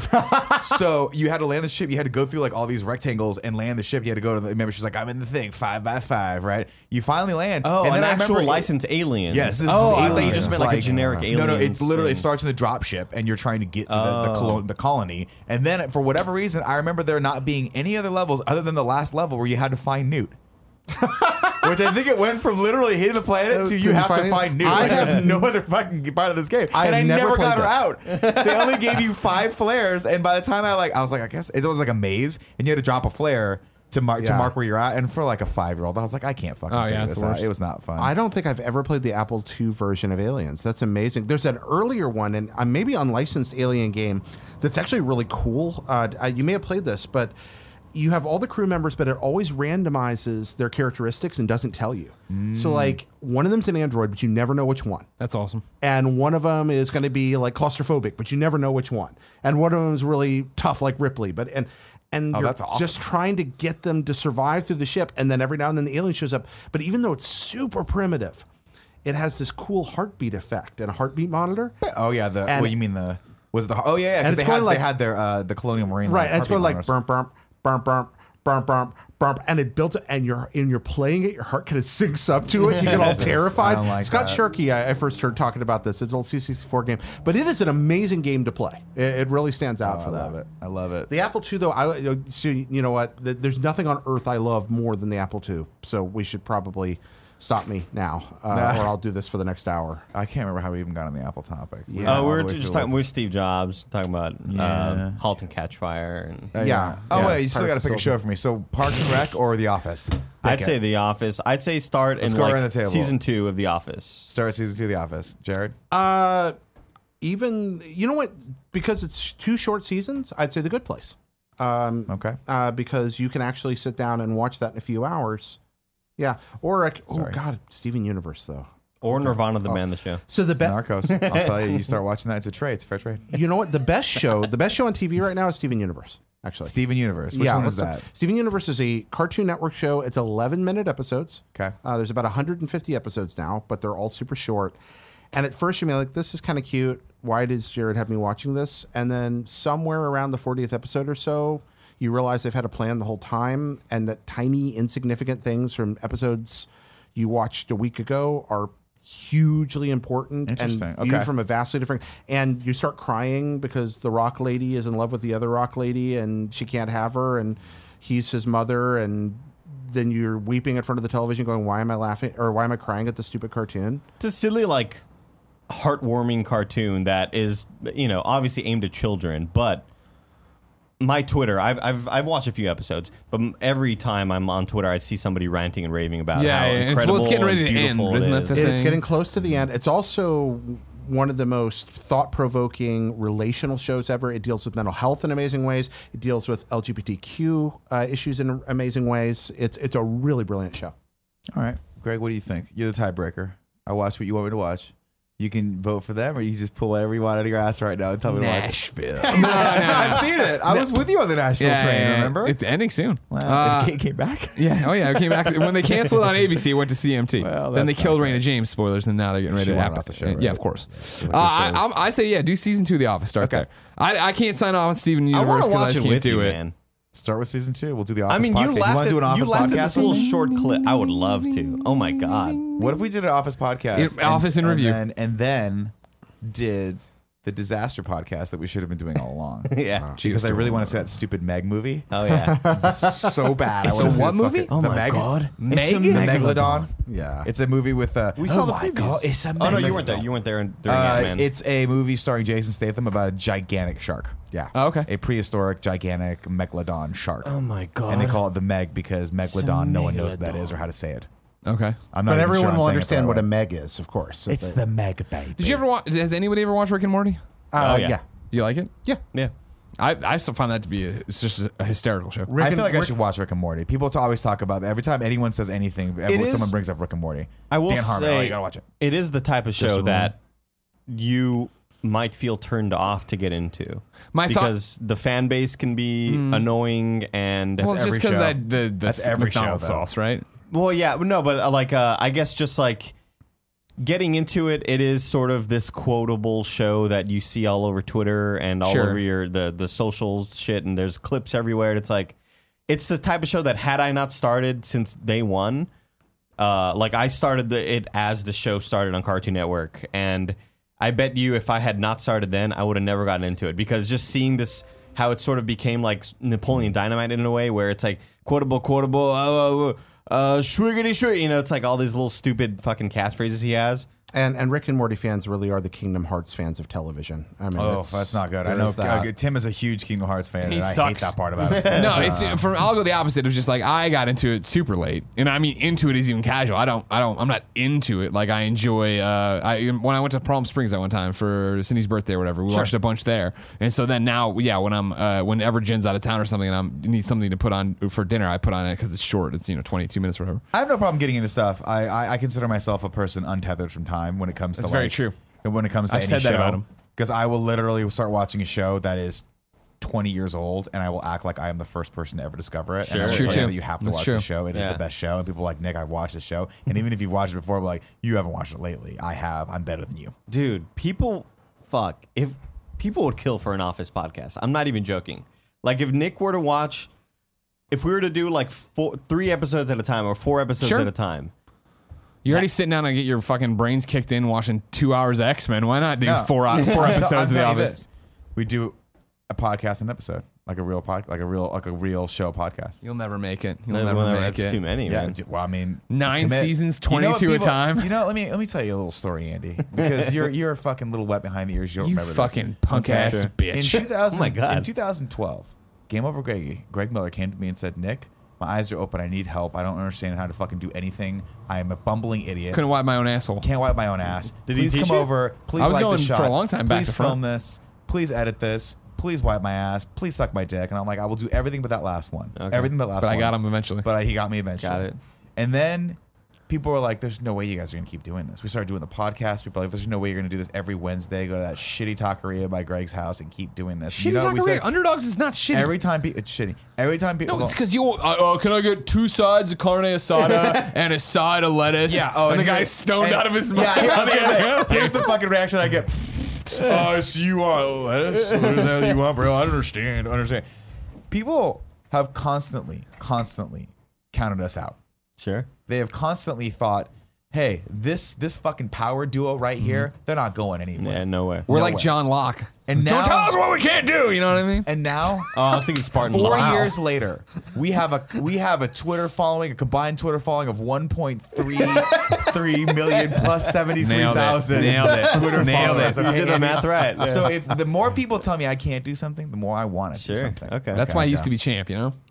So you had to land the ship. You had to go through like all these rectangles and land the ship. You had to go to the. Remember, she's like, "I'm in the thing, five by five, right?" You finally land. oh, and an then I actual remember- licensed alien. Yes, this oh, is I thought you aliens. just meant like, a generic alien. No, no, it's literally it thing. starts in the drop ship, and you're trying to get to the the, Oh. colo- the colony, and then for whatever reason, I remember there not being any other levels other than the last level where you had to find Newt. Which I think it went from literally hitting the planet Uh, to to you have to find- find Newt. I Like, have- there's no other fucking part of this game, I and I have never never got her played out. They only gave you five flares, and by the time I like, I was like, I guess it was like a maze, and you had to drop a flare to mark to Yeah. mark where you're at. And for like a five year old, I was like, I can't fucking Oh, yeah, figure it's this the out. worst. It was not fun. I don't think I've ever played the Apple two version of Aliens. That's amazing. There's an earlier one, and uh, maybe unlicensed Alien game that's actually really cool. Uh, uh, you may have played this, but you have all the crew members, but it always randomizes their characteristics and doesn't tell you. So, like, one of them's an android, but you never know which one. That's awesome. And one of them is going to be like claustrophobic, but you never know which one. And one of them is really tough, like Ripley. But and and Oh, you're that's awesome. just trying to get them to survive through the ship. And then every now and then the alien shows up. But even though it's super primitive, it has this cool heartbeat effect and a heartbeat monitor. Oh yeah, the And- what you mean the was the oh yeah, yeah And because it's they had going like- they had their uh, the Colonial Marine Right, and it's going like monitors. burp, burp, burp, burp, burp, burp, burp, and it built it, and you're and you're playing it, your heart kind of syncs up to it. You get all Yes, terrified. I don't like Scott that. Shirky, I, I first heard talking about this. It's an old C sixty-four game, but it is an amazing game to play. It, it really stands out Oh, for I that. love it. I love it. The Apple two, though, I so you know what? Th- There's nothing on earth I love more than the Apple two. So we should probably stop me now, uh, Nah. or I'll do this for the next hour. I can't remember how we even got on the Apple topic. Yeah. Oh, All we the were way just through talking the- with Steve Jobs, talking about Yeah. um, *Halt and Catch Fire*. And Uh, Yeah. Oh Yeah. wait, you still got to Pirates pick of a show for me. So Parks and Rec or The Office? I'd Pick say it. *The Office*. I'd say start Let's in go like around the table. season two of *The Office*. Start season two of The Office. Jared. Uh, even you know what? Because it's two short seasons, I'd say The Good Place. Um, Okay. uh, because you can actually sit down and watch that in a few hours. Yeah. Or like, oh Sorry. God, Steven Universe though. Or Nirvana, the Oh. Man, the Show. So the best. Narcos. I'll tell you. You start watching that. It's a trade. It's a fair trade. You know what? The best show, the best show on T V right now is Steven Universe. Actually, Steven Universe. Which one is let's- that? Steven Universe is a Cartoon Network show. It's eleven minute episodes. Okay. Uh, there's about one hundred fifty episodes now, but they're all super short. And at first, you're gonna be like, this is kind of cute. Why does Jared have me watching this? And then somewhere around the fortieth episode or so, you realize they've had a plan the whole time, and that tiny, insignificant things from episodes you watched a week ago are hugely important and Interesting. viewed Okay. from a vastly different. And you start crying because the rock lady is in love with the other rock lady, and she can't have her, and he's his mother, and then you're weeping in front of the television, going, "Why am I laughing? Or why am I crying at the stupid cartoon?" It's a silly, like, heartwarming cartoon that is, you know, obviously aimed at children, but my Twitter, I've, I've I've watched a few episodes, but m- every time I'm on Twitter, I see somebody ranting and raving about Yeah, how yeah, it's- well, incredible it's getting ready and to end, beautiful isn't it that is. the It- It's thing. getting close to the end. It's also one of the most thought-provoking relational shows ever. It deals with mental health in amazing ways. It deals with L G B T Q uh, issues in amazing ways. It's it's a really brilliant show. All right, Greg, what do you think? You're the tiebreaker. I watch what you want me to watch. You can vote for them, or you just pull whatever you want out of your ass right now and tell me to watch it. Nashville. I've seen it. I was with you on the Nashville Yeah, train. yeah, yeah. Remember? It's ending soon. Wow. Uh, it came back. yeah. Oh yeah. It came back when they canceled it on A B C. It went to C M T. Well, then they that's killed not Raina good. James. Spoilers. And now they're getting ready She to wanted happen. off the show, right? Yeah, of course. Like Uh, the I, shows. I'm- I say yeah. Do season two of The Office. Start Okay. there. I, I can't sign off on Steven I Universe want to because I watch just it can't with do you, it. man. Start with season two. We'll do the Office I mean, podcast. you laughed want to do an at, you Office laughed at podcast? this little short clip. I would love to. Oh my god. What if we did an Office podcast? Yeah, Office in and review. then, and then did the disaster podcast that we should have been doing all along. Yeah. Because I really want to see that stupid Meg movie. Oh yeah. So bad. I It's wanna a see what this movie? fucking- Oh the my Meg? God. Meg? It's a Megalodon. Yeah. It's a movie with. Uh, We saw oh the my previews. god! It's a. Oh no, you weren't there. Megalodon. You weren't there during Uh, Ant-Man. it's a movie starring Jason Statham about a gigantic shark. yeah. Oh, okay. A prehistoric, gigantic megalodon shark. oh my god. And they call it the Meg because megalodon, no one knows what that megalodon. is or how to say it. Okay. I'm not But even everyone sure I'm will saying it understand that what way. a meg is, of course. So It's they- the Meg, baby. Did you ever watch? Has anybody ever watched Rick and Morty? Uh, Oh, yeah. yeah. You like it? Yeah. Yeah. I, I still find that to be a, it's just a hysterical show. Rick I and- feel like I Rick- should watch Rick and Morty. People t- always talk about that. Every time anyone says anything, everyone, is- someone brings up Rick and Morty. I will Dan Harmon, say oh, you gotta watch it. It is the type of Just show a that you might feel turned off to get into. My thought- because the fan base can be annoying and Well, it's just every because show. that the the That's s- every show, McDonald's though. sauce, right? well, yeah, but no, but uh, like uh, I guess just like getting into it, it is sort of this quotable show that you see all over Twitter and all Sure. over your the the social shit, and there's clips everywhere. And it's like it's the type of show that had I not started since day one, uh, like I started the it as the show started on Cartoon Network, and I bet you if I had not started then, I would have never gotten into it because just seeing this. How it sort of became like Napoleon Dynamite in a way, where it's like quotable, quotable, uh, uh, uh, shwiggity shwig. You know, it's like all these little stupid fucking catchphrases he has. And and Rick and Morty fans really are the Kingdom Hearts fans of television. I mean, Oh, it's- that's not good. I there know is that. uh, Tim is a huge Kingdom Hearts fan, He and I sucks. hate that part about it. No, it's for I'll go the opposite. It's just like I got into it super late, and I mean into it is even casual. I don't, I don't, I'm not into it. Like I enjoy. Uh, I when I went to Palm Springs that one time for Cindy's birthday or whatever, we watched a bunch there, and so then now, yeah, when I'm uh, whenever Jen's out of town or something, and I'm need something to put on for dinner, I put on it because it's short. It's you know twenty-two minutes or whatever. I have no problem getting into stuff. I, I, I consider myself a person untethered from time when it comes That's to very like, true. When it comes to I've any said that show, about him. because I will literally start watching a show that is twenty years old, and I will act like I am the first person to ever discover it. And I will That's true, tell you too. that you have to That's watch true. the show. It is Yeah. the best show, and people are like, Nick, I've watched the show, and even if you've watched it before, we're like, you haven't watched it lately. I have. I'm better than you. Dude, people, fuck, if people would kill for an Office podcast. I'm not even joking. Like if Nick were to watch, if we were to do like four, three episodes at a time or four episodes Sure. at a time. You're already sitting down and get your fucking brains kicked in watching two hours of X-Men. Why not do No. four four I'm t- I'm episodes of The telling you Office? this. We do a podcast an episode, like a real pod, like a real like a real show podcast. You'll never make it. You'll Well, never well, make that's it. too many, Yeah. man. d- Well, I mean, Nine commit. seasons, You know what twenty-two a people- time. You know, let me let me tell you a little story, Andy, because you're you're a fucking little wet behind the ears. You don't You remember fucking this. punk Okay. ass Sure. In bitch. two thousand, Oh my God. in two thousand twelve, Game Over Greg, Greg Miller came to me and said, Nick, my eyes are open. I need help. I don't understand how to fucking do anything. I am a bumbling idiot. Couldn't wipe my own asshole. Can't wipe my own ass. Did he Please teach come you? over. Please I was like going the for a shot. long time back Please to front. film this. Please edit this. Please wipe my ass. Please suck my dick. And I'm like, I will do everything but that last one. Okay. Everything but that last But one. I got him eventually. But I, he got me eventually. Got it. And then people were like, there's no way you guys are going to keep doing this. We started doing the podcast. People were like, there's no way you're going to do this every Wednesday. Go to that shitty taqueria by Greg's house and keep doing this. Shitty you know, we taqueria. said Underdogs is not shitty. every time, pe- it's shitty. Every time people. no, it's because you. Uh, uh, can I get two sides of carne asada and a side of lettuce? Yeah. Oh, and the here- guy's stoned and- out of his mind. Yeah, here- I was gonna say, here's the fucking reaction I get. Oh, so you want lettuce? What is that you want, bro? I don't understand. I don't understand. People have constantly, constantly counted us out. Sure. They have constantly thought, hey, this this fucking power duo right here, they're not going anywhere. Yeah, no way. We're No like way. John Locke. And Don't now- tell us what we can't do. You know what I mean? And now, Oh, I was thinking Spartan. four Wow. years later, we have a we have a Twitter following, a combined Twitter following of one point three three million plus seventy-three thousand Nailed it. Twitter Nailed followers. it. You did the math right. Yeah. So if the more people tell me I can't do something, the more I want to do Sure. something. Okay. That's why I used to be champ. You know.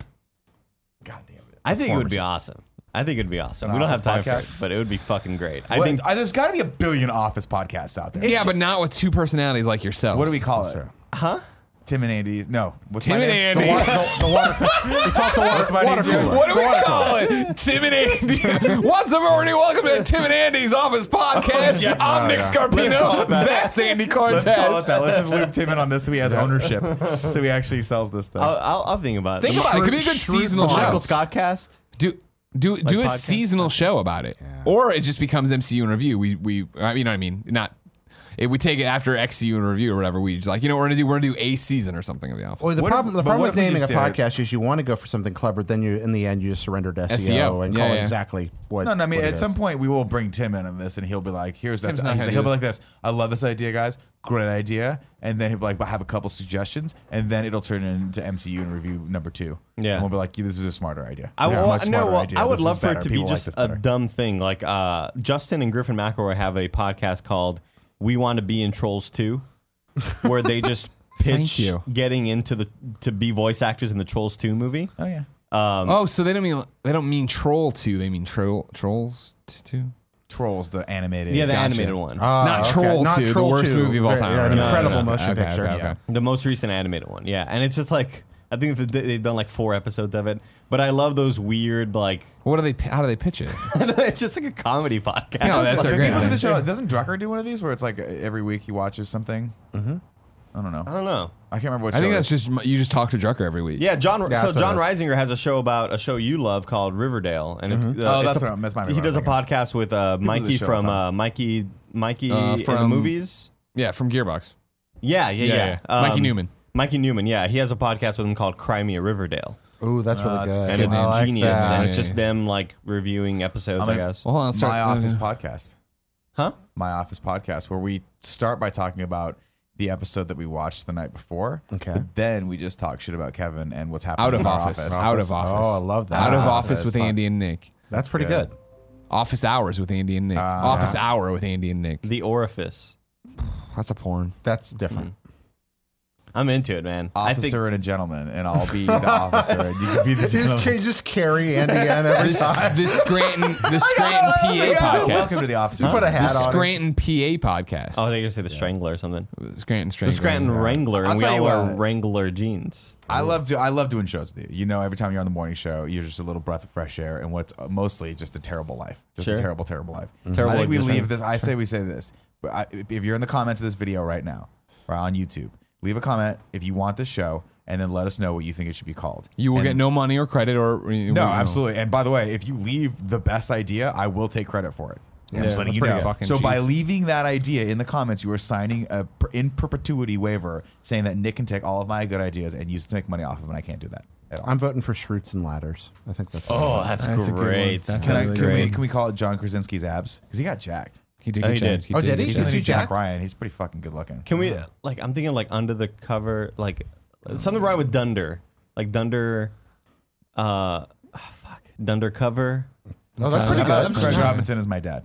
God damn it. I think it would be awesome. I think it'd be awesome. An We don't have Office time for podcast? it, but it would be fucking great. I What- think uh, there's got to be a billion Office podcasts out there. Yeah, but not with two personalities like yourself. What do we call it? Huh? Tim and Andy. No. What's Tim my and name? Andy. The, wa- the, the water. We call it the water, What's my water name, Jim? cooler. What do we call it? Tim and Andy. What's up, everybody? Welcome to Tim and Andy's Office Podcast. Yes. I'm Oh, Nick yeah. Scarpino. Let's call it that. That's Andy Cortez. Let's call it that. Let's just loop Tim in on this so he has ownership. So he actually sells this thing. I'll, I'll, I'll think about it. Think about it. It could be a good Shrewd seasonal thought. show. Michael Scott cast. Do do do a podcast? seasonal show about it, or it just becomes M C U in review. We we I mean, you know what I mean? Not. If we take it after X C U in review or whatever, we just like, you know, we're gonna do we're gonna do a season or something of the Office. Well, the What if- problem, the but problem what with if we naming a just did- podcast is you want to go for something clever, then you, in the end, you just surrender to S E O, S E O. and Yeah, call yeah. it exactly what. No, no, I mean, what it at is. some point we will bring Tim in on this, and he'll be like, "Here's that." Tim's not He's gonna like, do he'll be this. like this. I love this idea, guys. Great idea. And then he'll be like, "But I have a couple suggestions," and then it'll turn into M C U in review number two. Yeah. and we'll be like, "This is a smarter idea. I, This is a well, much no, smarter well, idea. I would This is love for better. it to be People like just this a better." dumb thing. Like uh, Justin and Griffin McElroy have a podcast called "We Want to Be in Trolls two," where they just Thank pitch you. getting into the to be voice actors in the Trolls two movie. Oh yeah. Um, Oh, so they don't mean they don't mean troll two. They mean troll trolls two. Trolls, the animated. yeah, the Gotcha. animated one. Ah, Not okay. Troll Not two, the Troll worst two. movie of all Very- time. yeah, an No, no, incredible no, no. motion Okay, picture. okay, Yeah. okay. The most recent animated one, yeah, and it's just like I think that they- they've done like four episodes of it, but I love those weird like What do they? How do they pitch it? it's just like a comedy podcast. No, that's Big a great people do the idea. show. Doesn't Drucker do one of these where it's like every week he watches something? Mm-hmm. I don't know. I don't know. I can't remember what. I think show that's it is. just you just talk to Drucker every week. Yeah, John. that's so what it John is. Reisinger has a show about a show you love called Riverdale, and it's, uh, Oh, it's that's a, what I'm- that's my he what does a I'm thinking. podcast with uh, do Mikey this show all from the time. uh, Mikey Mikey Uh, in the from- movies. yeah, from Gearbox. Yeah, yeah, Yeah, yeah. yeah. Mikey Um, Newman. Mikey Newman. Yeah, he has a podcast with him called Cry Me a Riverdale, Ooh, that's really Uh, good. it's and good it's name. I like genius. that. And it's Yeah, just yeah. them like reviewing episodes. I'm I gonna- guess. Well, hold on. Start, My Office uh, podcast. Huh? My Office podcast, where we start by talking about the episode that we watched the night before. Okay. But then we just talk shit about Kevin and what's happening Out of in our office. office. Out of office. Oh, I love that. Out of Ah, office with that's- Andy and Nick. That's pretty good. good. Office hours with Andy and Nick. Ah. Office hour with Andy and Nick. The Orifice. That's a porn. That's different. I'm into it, man. I think Officer and a gentleman, and I'll be the officer, and you can be the You gentleman. just, you just carry Andy in every This, time. this Scranton, the Scranton P A Welcome podcast. to the officer. You put a The hat on. Scranton P A podcast. Oh, I think you're gonna say the Strangler or something. Scranton The Strangler. Scranton Wrangler, I'll and we tell all you wear what. Wrangler jeans. I love do I love doing shows with you. You know, every time you're on the morning show, you're just a little breath of fresh air, and what's uh, mostly just a terrible life, just Sure. a terrible, terrible life. Terrible I think we existence. leave this. I say we say this, but I, if you're in the comments of this video right now, or on YouTube, leave a comment if you want this show, and then let us know what you think it should be called. You will And- get no money or credit or No, you know. absolutely. And by the way, if you leave the best idea, I will take credit for it. I'm just Yeah, letting that's you pretty know. fucking So by cheese. leaving that idea in the comments, you are signing a per- in perpetuity waiver saying that Nick can take all of my good ideas and use it to make money off of, and I can't do that at all. I'm voting for Schrutes and Ladders. I think that's. Oh, that's, That's a good one. great. That's Can, I, Sounds can, we, great. can we call it John Krasinski's abs? Because he got jacked. He did Oh, get he jacked. did. Oh, did he? get He's Is the jacked. new he Jack jacked? Ryan. He's pretty fucking good looking. Can we like? I'm thinking like under the cover, like something right with Dunder, like Dunder. Uh, ah, fuck, Dunder cover. Oh, that's pretty How about good. Craig Robinson is my dad.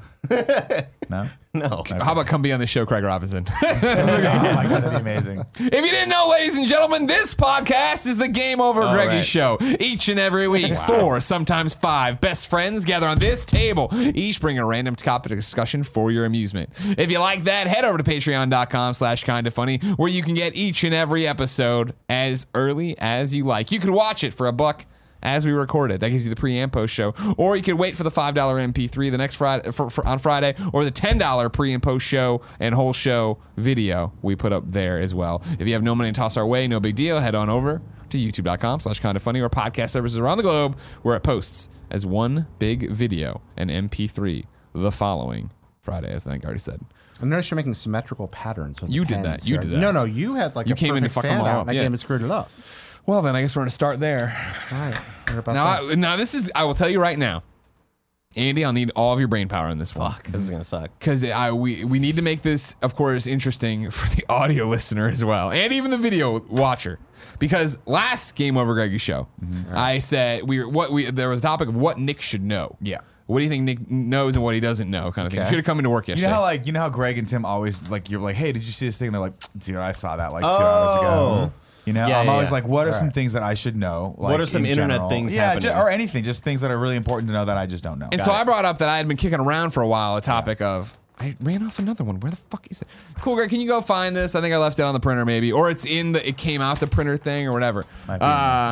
No? No, How about come be on the show, Craig Robinson? Oh my god, that'd be amazing. If you didn't know, ladies and gentlemen, this podcast is the Game Over All Greggy right. Show. Each and every week, four, sometimes five best friends gather on this table, each bring a random topic of discussion for your amusement. If you like that, head over to patreon.com slash kinda funny, where you can get each and every episode as early as you like. You could watch it for a buck as we record it. That gives you the pre and post show. Or you could wait for the five dollar M P three the next Friday for, for, on Friday, or the ten dollar pre and post show and whole show video we put up there as well. If you have no money to toss our way, no big deal. Head on over to youtube.com slash kinda funny or podcast services around the globe where it posts as one big video and M P three the following Friday, as I think I already said. I noticed you're making symmetrical patterns. With You the did pens that. You here. did that. No, no, you had like You a came in to perfect fuck 'em fan all out, up, and I yeah. came and screwed it up. Well, then I guess we're going to start there. All right. What about Now, that? I, now this is, I will tell you right now, Andy, I'll need all of your brain power on this one. Fuck, this is gonna suck. Because I we we need to make this, of course, interesting for the audio listener as well, and even the video watcher. Because last Game Over Greggy show, mm-hmm. right. I said we were, what we there was a topic of what Nick should know. Yeah. What do you think Nick knows and what he doesn't know, kind of okay. thing? Should have come into work yesterday. You know how like you know how Greg and Tim always like you're like, hey, did you see this thing? And they're like, dude, I saw that like two oh. hours ago. You know, yeah, I'm yeah, always yeah. like, what are All some right. things that I should know? Like, what are some in internet general? things yeah, happening? ju- or anything, just things that are really important to know that I just don't know. And Got so it. I brought up that I had been kicking around for a while a topic yeah. of, I ran off another one. Where the fuck is it? Cool, Greg, can you go find this? I think I left it on the printer maybe. Or it's in the, it came out the printer thing or whatever. Might be uh,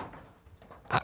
I,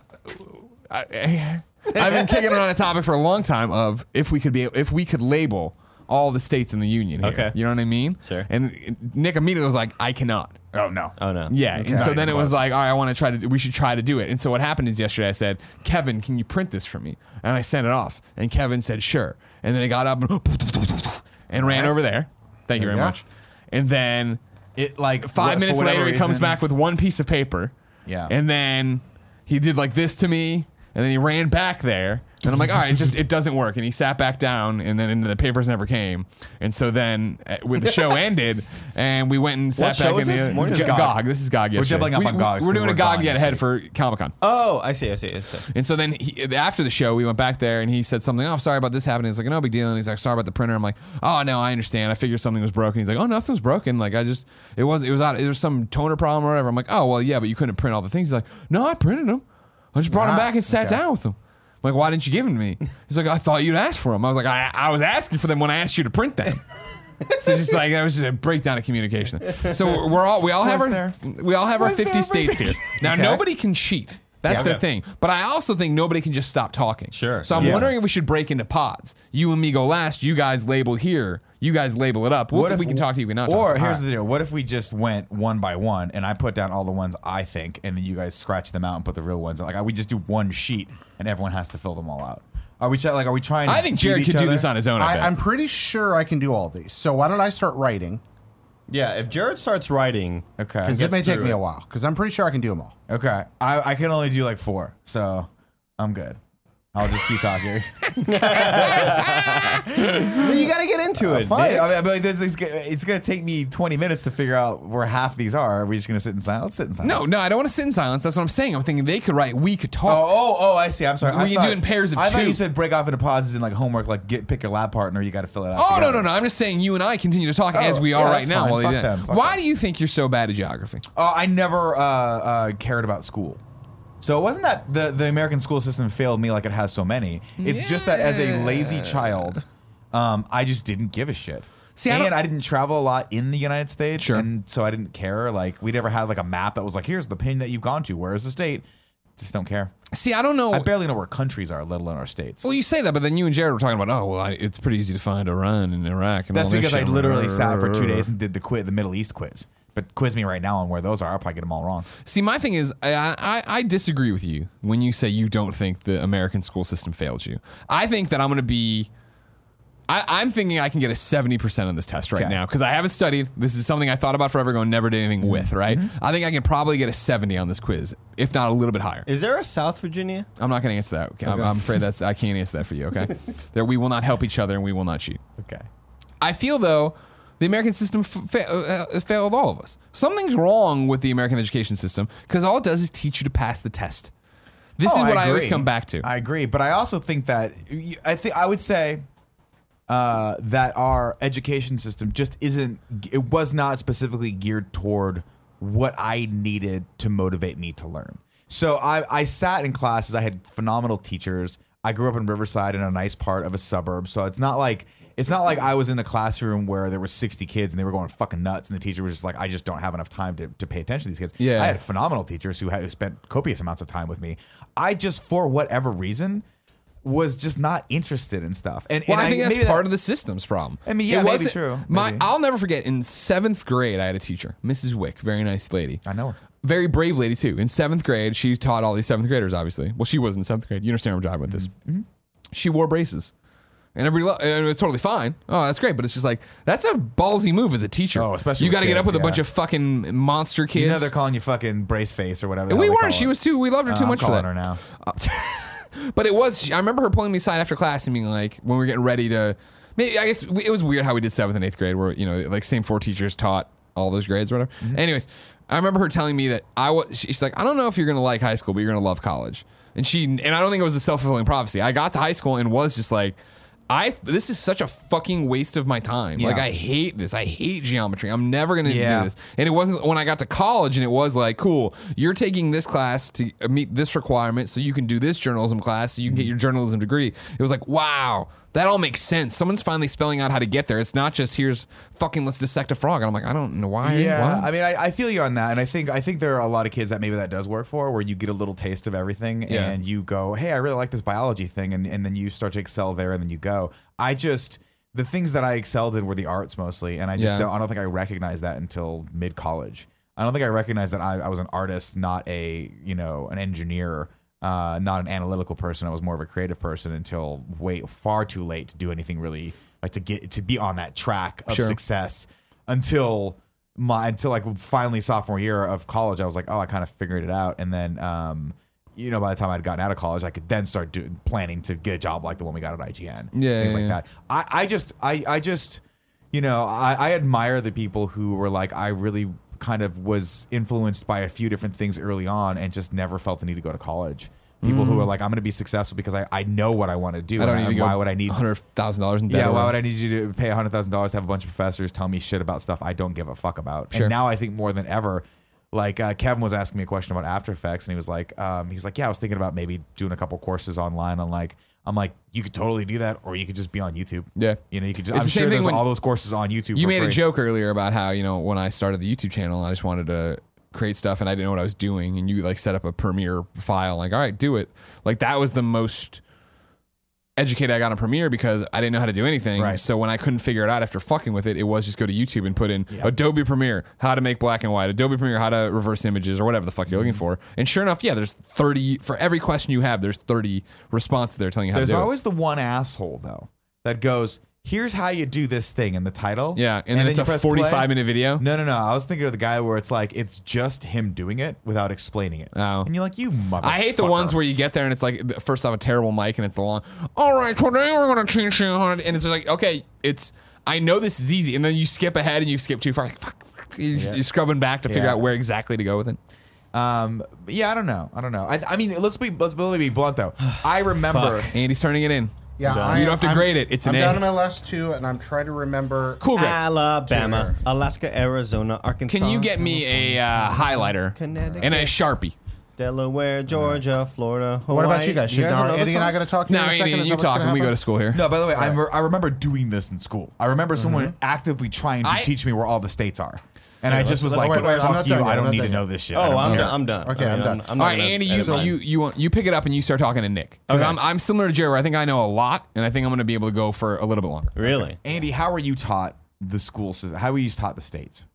I, I've been kicking around a topic for a long time of if we could be, if we could label all the states in the union here. Okay. You know what I mean? Sure. And Nick immediately was like, I cannot. Oh no! Oh no! Yeah, Okay. and so Not then it even was close. like, all right, I want to try to. Do, we should try to do it. And so what happened is yesterday I said, Kevin, can you print this for me? And I sent it off, and Kevin said, sure. And then he got up and, and ran right. over there. Thank you very Yeah. much. And then It like five what- minutes for whatever later, he comes reason- back with one piece of paper. Yeah. And then he did like this to me, and then he ran back there. And I'm like, all right, it just it doesn't work. And he sat back down, and then and the papers never came. And so then uh, when the show ended, and we went and sat What back show in is the this? this Morning is is GOG. GOG. This is GOG. We're yesterday. doubling up we, on GOGs We're 'cause doing a we're GOG gone yet next ahead week. for Comic-Con. Oh, I see. I see. I see. And so then he, after the show, we went back there and he said something. Oh, sorry about this happening. He's like, no big deal. And he's like, sorry about the printer. I'm like, oh no, I understand. I figured something was broken. He's like, oh, nothing was broken. Like I just, it was, it was out. It was some toner problem or whatever. I'm like, oh well, yeah, but you couldn't print all the things. He's like, no, I printed them. I just brought them Ah, back and sat okay. down with them. I'm like, why didn't you give them to me? He's like, I thought you'd ask for them. I was like, I, I was asking for them when I asked you to print them. So just like that was just a breakdown of communication. So we're all we all have Was our there? we all have our Was fifty there states here. everything? Now Okay. nobody can cheat. That's Yeah. the Okay. thing. But I also think nobody can just stop talking. Sure. So I'm Yeah. wondering if we should break into pods. You and me go last. You guys label here. You guys label it up. We'll, What if we can talk to you. We can not talk. Or to you. here's All the deal: what if we just went one by one, and I put down all the ones I think, and then you guys scratch them out and put the real ones. Like we just do one sheet, and everyone has to fill them all out. Are we try- like? Are we trying? right. to I think beat Jared each could do other? this on his own. I I, bet. I'm pretty sure I can do all these. So why don't I start writing? Yeah, if Jared starts writing, Okay. Because it may gets take through me it. a while. Because I'm pretty sure I can do them all. Okay. I, I can only do like four, so I'm good. I'll just keep talking. well, you got to get into it. Fine. Nick. I mean, I mean, like, this is, it's going to take me twenty minutes to figure out where half these are. Are we just going to sit in silence? Let's sit in silence. no, no, I don't want to sit in silence. That's what I'm saying. I'm thinking they could write. We could Oh, talk. oh, oh! I see. I'm sorry. We I can thought, do it in pairs of I thought two. you said break off into pauses and like homework, like get pick your lab partner. You got to fill it out. Oh, no, together. no, no. I'm just saying you and I continue to talk Oh, as we are yeah, right that's now. fine. While they Fuck do that. them. Fuck Why them. do you think you're so bad at geography? Uh, I never uh, uh, cared about school. So it wasn't that the, the American school system failed me like it has so many. It's just that as a lazy child, um, I just didn't give a shit. See, I and don't- I, didn't travel a lot in the United States. Sure. And so I didn't care. Like, we never had like a map that was like, here's the pin that you've gone to. Where's the state? Just don't care. See, I don't know. I barely know where countries are, let alone our states. Well, you say that, but then you and Jared were talking about, oh, well, I, it's pretty easy to find Iran and Iraq. And That's all this because I shit. literally sat for two days and did the quiz, the Middle East quiz. But quiz me right now on where those are. I'll probably get them all wrong. See, my thing is, I, I, I disagree with you when you say you don't think the American school system failed you. I think that I'm going to be. I, I'm thinking I can get a seventy percent on this test right Okay. now because I haven't studied. This is something I thought about forever ago and never did anything with, right? I think I can probably get a seventy on this quiz, if not a little bit higher. Is there a South Virginia? I'm not going to answer that. Okay? I'm, I'm afraid that's I can't answer that for you, okay? There, we will not help each other and we will not cheat. Okay. I feel, though, the American system f- fa- uh, failed all of us. Something's wrong with the American education system because all it does is teach you to pass the test. This Oh, is what I, always agree. come back to. I agree, but I also think that I think I would say uh, that our education system just isn't. It was not specifically geared toward what I needed to motivate me to learn. So I, I sat in classes. I had phenomenal teachers. I grew up in Riverside in a nice part of a suburb, so it's not like it's not like I was in a classroom where there were sixty kids and they were going fucking nuts, and the teacher was just like, I just don't have enough time to, to pay attention to these kids. Yeah. I had phenomenal teachers who had who spent copious amounts of time with me. I just, for whatever reason, was just not interested in stuff. And, Well, and I think that's maybe part that- of the system's problem. I mean, yeah, It maybe wasn't- true. My, Maybe. I'll never forget. In seventh grade, I had a teacher, Missus Wick, very nice lady, I know her. very brave lady too. In seventh grade, she taught all these seventh graders. Obviously, well, she was in seventh grade. You understand where I'm driving with this? Mm-hmm. She wore braces, and everybody, lo- and it was totally fine. Oh, that's great, but it's just like that's a ballsy move as a teacher. Oh, especially you with got to get up kids, with a bunch yeah. of fucking monster kids. You know they're calling you fucking brace face or whatever. the we hell they weren't. call She it. was too. We loved her Uh, too I'm much for calling that. her now. But it was, I remember her pulling me aside after class and being like, when we were getting ready to, maybe, I guess we, it was weird how we did seventh and eighth grade where, you know, like same four teachers taught all those grades or whatever. Mm-hmm. Anyways, I remember her telling me that I was, she's like, I don't know if you're going to like high school, but you're going to love college. And she, and I don't think it was a self-fulfilling prophecy. I got to high school and was just like, I this is such a fucking waste of my time. Yeah. Like I hate this. I hate geometry. I'm never gonna Yeah. do this. And it wasn't when I got to college and it was like, cool, you're taking this class to meet this requirement so you can do this journalism class so you can get your journalism degree. It was like, wow, that all makes sense. Someone's finally spelling out how to get there. It's not just here's fucking let's dissect a frog. And I'm like, I don't know why. Yeah, what? I mean, I, I feel you on that, and I think I think there are a lot of kids that maybe that does work for, where you get a little taste of everything, Yeah. and you go, hey, I really like this biology thing, and, and then you start to excel there, and then you go. I just the things that I excelled in were the arts mostly, and I just Yeah. don't, I don't think I recognized that until mid college. I don't think I recognized that I, I was an artist, not a you know an engineer. Uh, not an analytical person. I was more of a creative person until way far too late to do anything really like to get to be on that track of Sure. success until my until like finally sophomore year of college. I was like, oh, I kind of figured it out, and then um, you know by the time I'd gotten out of college, I could then start doing planning to get a job like the one we got at I G N. Yeah, things yeah, like yeah. that. I, I just I I just you know I, I admire the people who were like I really kind of was influenced by a few different things early on and just never felt the need to go to college. People who are like, I'm going to be successful because I, I know what I want to do. I don't and need to go why would I need one hundred thousand dollars in debt? Yeah, or why whatever. would I need you to pay one hundred thousand dollars to have a bunch of professors tell me shit about stuff I don't give a fuck about? Sure. And now I think more than ever, like uh, Kevin was asking me a question about After Effects, and he was like, um, he was like, yeah, I was thinking about maybe doing a couple courses online on like, I'm like, you could totally do that, or you could just be on YouTube. Yeah. You know, you could just, It's I'm the same sure thing there's when- all those courses on YouTube. You for made a free. joke earlier about how, you know, when I started the YouTube channel, I just wanted to create stuff and I didn't know what I was doing. And you like set up a Premiere file, like, all right, do it. Like that was the most educated I got on Premiere because I didn't know how to do anything. Right. So when I couldn't figure it out after fucking with it, it was just go to YouTube and put in Yeah. Adobe Premiere, how to make black and white, Adobe Premiere, how to reverse images or whatever the fuck you're looking for. And sure enough, yeah, there's thirty, for every question you have, there's thirty responses there telling you how There's to do always the one asshole though that goes, here's how you do this thing in the title. it. Yeah. And, then it's you a press play. forty-five minute video. No, no, no. I was thinking of the guy where it's like it's just him doing it without explaining it. Oh. And you're like, you motherfucker. I hate the ones where you get there and it's like first off a terrible mic and it's the long. All right, today we're gonna change it on it, and it's just like okay, it's I know this is easy, and then you skip ahead and you skip too far. Like fuck, fuck. You, Yeah. You're scrubbing back to figure Yeah. out where exactly to go with it. Um, yeah, I don't know. I don't know. I, I mean, let's be let's really be blunt though. I remember. Andy's turning it in. Yeah, Done. I, You don't have to I'm- grade it. It's an I'm A. down to my last two, and I'm trying to remember. Cool, Greg. Alabama, Alaska, Arizona, Arkansas. Can you get me a uh, highlighter Connecticut. and a Sharpie? Delaware, Georgia, Florida, Hawaii. What about you guys? You Should guys Andy know and this I song? going to talk? No, here in a Andy, second? Is you that what's talk gonna when we go happen? to school here. No, by the way, I, re- I remember doing this in school. I remember someone actively trying to I- teach me where all the states are, and I just was let's- like, wait, wait, I'm "Fuck not you! done yet, I I'm don't not need to done know yet. this shit." I Oh, don't I'm care. done. I'm done. Okay, I'm done. I'm All not right, gonna Andy, edit you, mine. you you want you pick it up and you start talking to Nick. 'Cause Okay. I'm I'm similar to Jerry. Where I think I know a lot, and I think I'm going to be able to go for a little bit longer. Really? Andy, how were you taught the school system? How were you taught the states?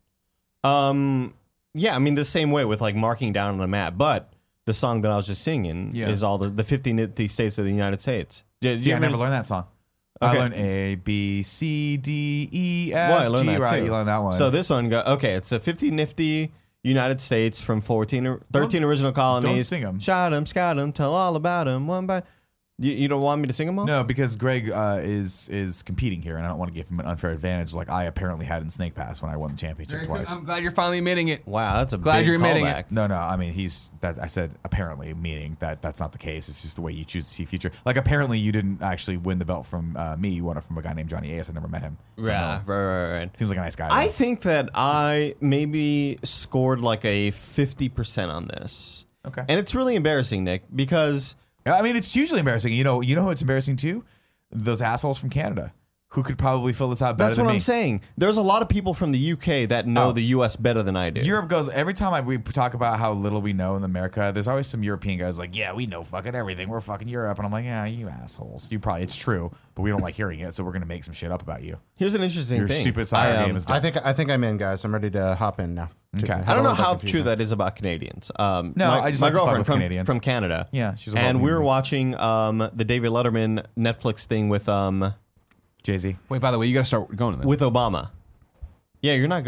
Um, yeah, I mean the same way with like marking down on the map, but the song that I was just singing Yeah. is all the, the fifty nifty states of the United States. Did See, you I ever- never learned that song. Okay. I learned A, B, C, D, E, F, Well, I learned G, that right? too. You learned that one. So this one go okay. It's a fifty nifty United States from fourteen, or thirteen original colonies. sing 'em. Shot 'em, scout 'em, tell all about 'em one by. You, you don't want me to sing them all? No, because Greg uh, is is competing here, and I don't want to give him an unfair advantage like I apparently had in Snake Pass when I won the championship twice. I'm glad you're finally admitting it. Wow, that's a Glad big you're admitting callback. it. No, no. I mean, he's that. I said apparently, meaning that that's not the case. It's just the way you choose to see future. Like apparently, you didn't actually win the belt from uh, me. You won it from a guy named Johnny Ace. I never met him. Yeah, right, right, right. Seems like a nice guy. I though. think that I maybe scored like a fifty percent on this. Okay. And it's really embarrassing, Nick, because I mean, it's hugely embarrassing. You know, you know what's embarrassing too? Those assholes from Canada who could probably fill this out better that's than what me. I'm saying. There's a lot of people from the U K that know Oh. the U S better than I do. Europe goes every time I, we talk about how little we know in America. There's always some European guys like, yeah, we know fucking everything. We're fucking Europe, and I'm like, yeah, you assholes. You probably it's true, but we don't like hearing it, so we're gonna make some shit up about you. Here's an interesting Your thing. stupid soccer I, um, game is. I think I think I'm in, guys. I'm ready to hop in now. Okay. I don't know how true that is about Canadians. Um, No, my, I just my like to fuck girlfriend with from, Canadians. from Canada. Yeah, she's a and we were welcome. watching um, the David Letterman Netflix thing with um, Jay Z. Wait, by the way, you got to start going to that. with Obama. Yeah, you're not going?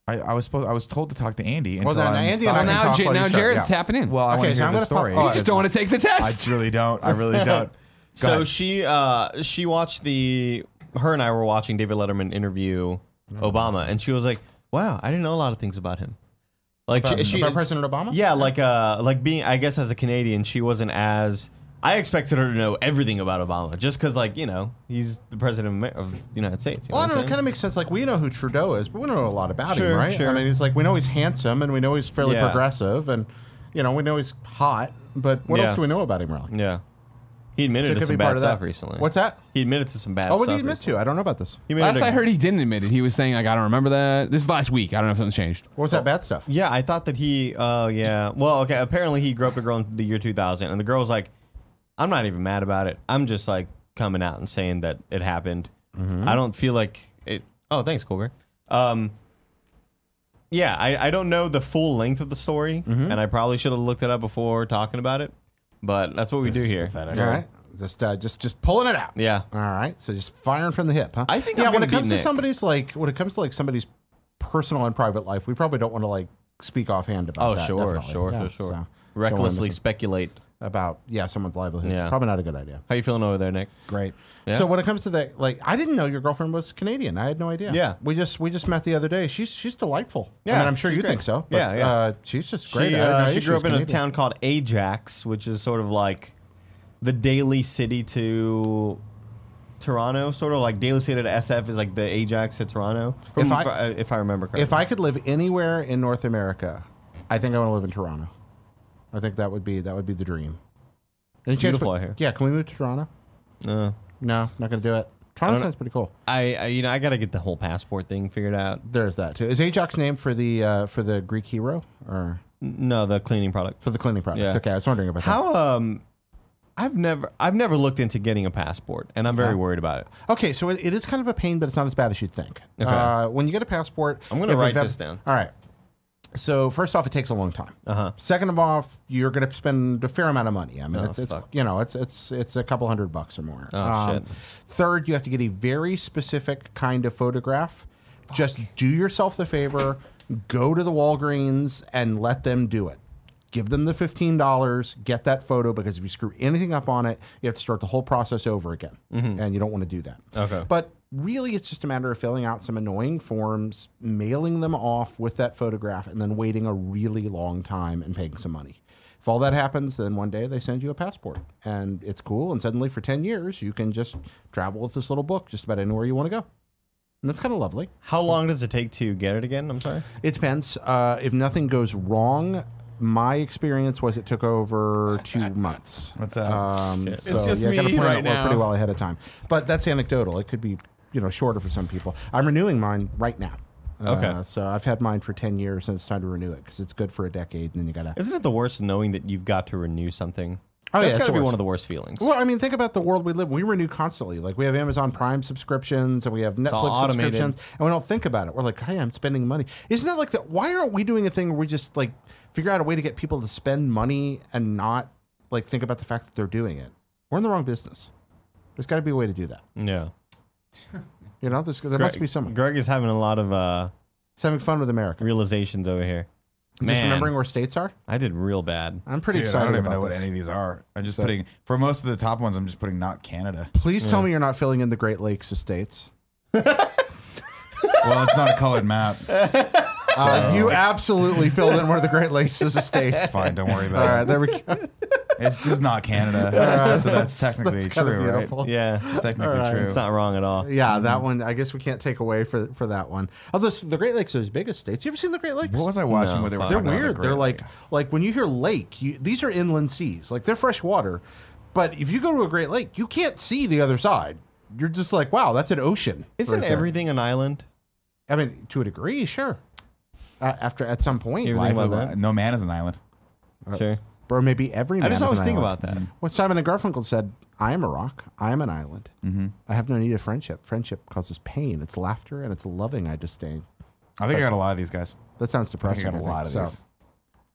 I, I was supposed. I was told to talk to Andy. Well, Until then I'm Andy and I stopping. can now, talk J- while you now start, Jared's yeah. tapping in. Well, I Okay, want to so hear I'm the gonna story. pop- oh, you just don't want to take the test. I really don't. I really don't. Go So ahead. she, uh, she watched the. Her and I were watching David Letterman interview Obama, and she was like, "Wow, I didn't know a lot of things about him." Like About, she, she about President Obama? yeah, like uh, like being, I guess, as a Canadian, she wasn't as. I expected her to know everything about Obama, just because, like, you know, he's the president of, of the United States. You know Well, I what don't know. I'm It kind of makes sense. Like, we know who Trudeau is, but we don't know a lot about him, Sure, right? sure. I mean, he's like, we know he's handsome and we know he's fairly Yeah. progressive and, you know, we know he's hot, but what Yeah. else do we know about him, really? saying? Yeah, he admitted So it to could some be part bad of stuff that. recently. What's that? He admitted to some bad. Oh, what did stuff he admit recently. to? I don't know about this. He made Last it a- I heard, he didn't admit it. He was saying, like, I don't remember that. This is last week. I don't know if something's changed. What was that bad stuff? Yeah, I thought that he. Oh, yeah. Well, okay. Apparently, he grew up a girl in the year two thousand, and the girl was like, "I'm not even mad about it. I'm just like coming out and saying that it happened. Mm-hmm. I don't feel like it." Oh, thanks, Colger. Um, yeah, I, I don't know the full length of the story, Mm-hmm. and I probably should have looked it up before talking about it. But that's what we do is here. pathetic. All right. Just, uh, just, just pulling it out. Yeah. All right. So just firing from the hip, huh? I think yeah, I'm when gonna it comes beat to Nick. somebody's like, when it comes to like somebody's personal and private life, we probably don't want to like speak offhand about Oh, that. sure, definitely. sure, Yeah, sure, sure. so don't wanna Recklessly miss- speculate. about yeah someone's livelihood. Yeah. Probably not a good idea. How you feeling over there, Nick? Great. Yeah. So when it comes to that, like, I didn't know your girlfriend was Canadian. I had no idea. Yeah. we just we just met the other day. She's she's delightful. I Yeah, mean, I'm sure she's you great. think so. But, Yeah, yeah. Uh, she's just great. She, I had no uh, idea she grew was up in a Canadian. town called Ajax, which is sort of like the Daly City to Toronto, sort of like Daly City to S F is like the Ajax to Toronto. From, If I- if I remember correctly. If I could live anywhere in North America, I think I want to live in Toronto. I think that would be that would be the dream. Any chance beautiful we- out here. Yeah, can we move to Toronto? Uh, No, not going to do it. Toronto I don't sounds pretty cool. I, I, you know, I got to get the whole passport thing figured out. There's that too. Is Ajax named for the uh, for the Greek hero or No, the cleaning product. for the cleaning product? Yeah. Okay, I was wondering about that. How um, I've never, I've never looked into getting a passport, and I'm very Yeah. worried about it. Okay, so it, it is kind of a pain, but it's not as bad as you'd think. Okay. Uh, when you get a passport, I'm gonna if write you've ev- this down. All right. So first off, it takes a long time. Uh huh. Second of all, you're going to spend a fair amount of money. I mean, Oh, it's, it's fuck. you know, it's it's it's a couple hundred bucks or more. Oh, shit. Third, you have to get a very specific kind of photograph. Just do yourself the favor, go to the Walgreens and let them do it. Give them the fifteen dollars, get that photo, because if you screw anything up on it, you have to start the whole process over again. And you don't want to do that. Okay. But really, it's just a matter of filling out some annoying forms, mailing them off with that photograph, and then waiting a really long time and paying some money. If all that happens, then one day they send you a passport. And it's cool. And suddenly, for ten years, you can just travel with this little book just about anywhere you want to go. And that's kind of lovely. How long does it take to get it again? I'm sorry. It depends. Uh, if nothing goes wrong, my experience was it took over two months. What's that? Um, Shit. so It's just yeah, gotta me plan right it well- now. pretty well ahead of time. But that's anecdotal. It could be, you know, shorter for some people. I'm renewing mine right now. Uh, Okay. So I've had mine for ten years, and it's time to renew it because it's good for a decade, and then you gotta. Isn't it the worst knowing that you've got to renew something? Oh, yeah, That's it's got to the be worst. one of the worst feelings. Well, I mean, think about the world we live. We renew constantly. Like we have Amazon Prime subscriptions and we have all Netflix automated. subscriptions, and we don't think about it. We're like, hey, I'm spending money. Isn't that like that? Why aren't we doing a thing where we just like figure out a way to get people to spend money and not like think about the fact that they're doing it? We're in the wrong business. There's got to be a way to do that. Yeah. You know, there's, there must be someone. Greg is having a lot of uh, It's having fun with America. realizations over here. Just Man, remembering where states are. I did real bad. I'm pretty Dude, I excited don't even about know what this. any of these are. I'm just So- putting for most of the top ones. I'm just putting not Canada. Please tell me you're not filling in the Great Lakes as states. Well, it's not a colored map. Uh, you absolutely filled in where the Great Lakes is a state. It's fine. Don't worry about All it. right, there we go. It's just not Canada. So that's technically That's kinda true, right? beautiful. Yeah. It's technically All right. true. It's not wrong at all. Yeah, that one. I guess we can't take away for for that one. Although s- the Great Lakes are as big as states. You ever seen the Great Lakes? What was I watching No, where they were fuck. They're talking about the weird. Great They're Lake? like like when you hear lake, you, these are inland seas. Like they're fresh water, but if you go to a Great Lake, you can't see the other side. You're just like, wow, that's an ocean. Isn't right there. everything an island? I mean, to a degree, sure. Uh, after at some point, You ever Life think of- about that? No man is an island. Sure. or maybe every man I just is always an think island. about that. What Simon and Garfunkel said, I am a rock. I am an island. Mm-hmm. I have no need of friendship. Friendship causes pain. It's laughter and it's loving I disdain. I think I got a lot of these guys. That sounds I depressing. think I got a lot of so. these.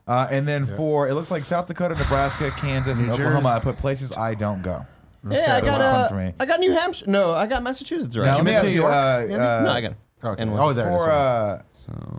Uh, and then for it looks like South Dakota, Nebraska, Kansas, New and Oklahoma. Jersey. I put places I don't go. Yeah, I Those got are fun uh, for me. I got New Hampshire. No, I got Massachusetts right. Now let me miss ask New you. York? Uh, Yeah, uh, no, I got it. Okay. And Oh, there it is. for uh, So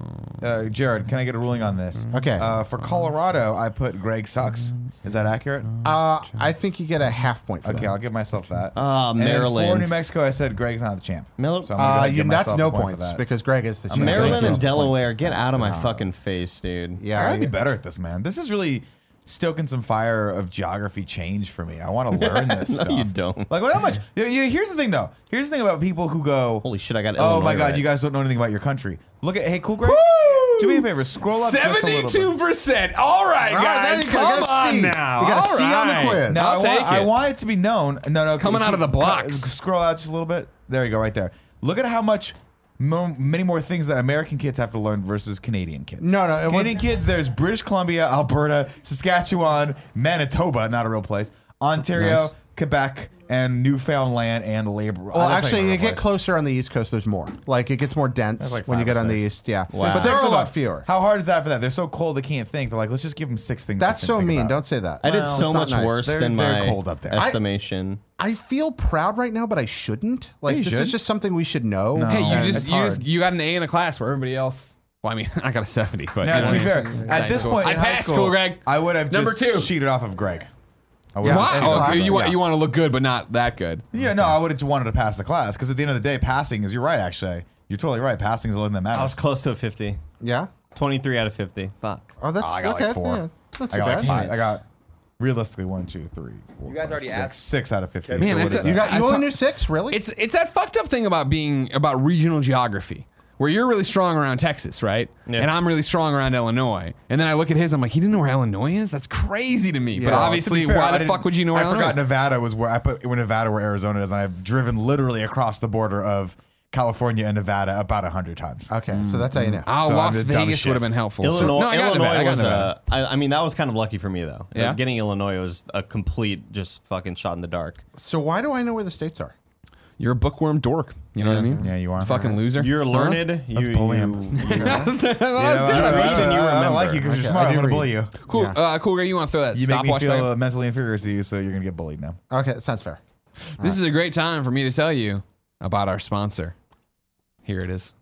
uh, Jared, can I get a ruling on this? Okay. Uh, for Colorado, I put Greg sucks. Is that accurate? Uh, I think you get a half point for Okay, that. I'll give myself that. Ah, And then Maryland. For New Mexico, I said Greg's not the champ. Mil- So I'm gonna Uh, give you, that's myself no a point for points that. because Greg is the champ. Maryland myself and a Delaware, get out of my fucking face, dude. I Yeah. gotta be you- better at this, man. This is really stoking some fire of geography change for me. I want to learn this No, stuff. you don't. Like, look how much. Yeah, yeah, here's the thing, though. Here's the thing about people who go, Holy shit, I got oh Illinois my god, right. you guys don't know anything about your country. Look at, hey, cool, Greg. Do me a favor, scroll up just a little bit. Seventy-two percent. All right, All right, there guys, you go. come You got a on C. now. You got a All C on the right. quiz. Now, I I'll want, take I it. want it to be known. No, no, Coming keep- out of the blocks. Scroll out just a little bit. There you go, right there. Look at how much. Mo- many more things that American kids have to learn versus Canadian kids. No, no, it Canadian would- kids. There's British Columbia, Alberta, Saskatchewan, Manitoba, not a real place, Ontario, Nice. Quebec, and Newfoundland, and labor. Well, actually, you get closer on the East Coast. There's more. Like it gets more dense That's like when you five get or on the six. East. Yeah, Wow. but there are a lot fewer. How hard is that for that? They're so cold they can't think. They're like, let's just give them six things. That's they can so think mean. about. Don't say that. I did Well, so it's not much nice. worse They're- than they're my cold up there. estimation. I feel proud right now, but I shouldn't. Like you this should. is just something we should know. No. Hey, you Yeah, just it's you hard. just you got an A in a class where everybody else. Well, I mean, I got a seventy, but Now, you know to be what I fair, mean? at Nice, this cool. point I in high passed, school, cool, Greg. I would have Number just two. cheated off of Greg. I would Yeah. have- What? in Oh, class, you want yeah. you want to look good, but not that good. Yeah, no, I would have wanted to pass the class because at the end of the day, passing is. You're right, actually. You're totally right. Passing is the only thing that matters. I was close to a fifty. Yeah. twenty-three out of fifty. Fuck. Oh, that's Oh, I got okay. like four. Yeah, not too I got bad. like five. I got realistically one, two, three, four. You guys five, already six. asked. Six out of fifteen. Man, So what that's is a- You that? got you I only ta- knew six, really? It's it's that fucked up thing about being about regional geography. Where you're really strong around Texas, right? Yeah. And I'm really strong around Illinois. And then I look at his, I'm like, he didn't know where Illinois is? That's crazy to me. but Well, obviously, to be fair, why I the didn't- fuck would you know where I Illinois forgot is? Nevada was where I put when Nevada where Arizona is, and I've driven literally across the border of California and Nevada about a hundred times. okay, so that's how you know. Oh, So I'm Las just dumb as Vegas shit. would have been helpful. Illinois, no, I got Illinois Nevada. I got was Nevada. a. I, I mean, that was kind of lucky for me though. Yeah? Getting Illinois was a complete just fucking shot in the dark. So why do I know where the states are? You're a bookworm dork. You know what I mean? Yeah, you are. Fucking loser. You're Huh? learned. Let's you, bully you, him. you- You know, I was I doing don't, it. I don't- read and you I don't like remember. you because you're Okay, smart. I I'm do gonna bully read. you. Cool, Yeah. uh, cool, Greg. You want to throw that You make me stopwatch feel back? mentally inferior to you, so you're gonna get bullied now. Okay, that sounds fair. This is a great time for me to tell you about our sponsor. Here it is.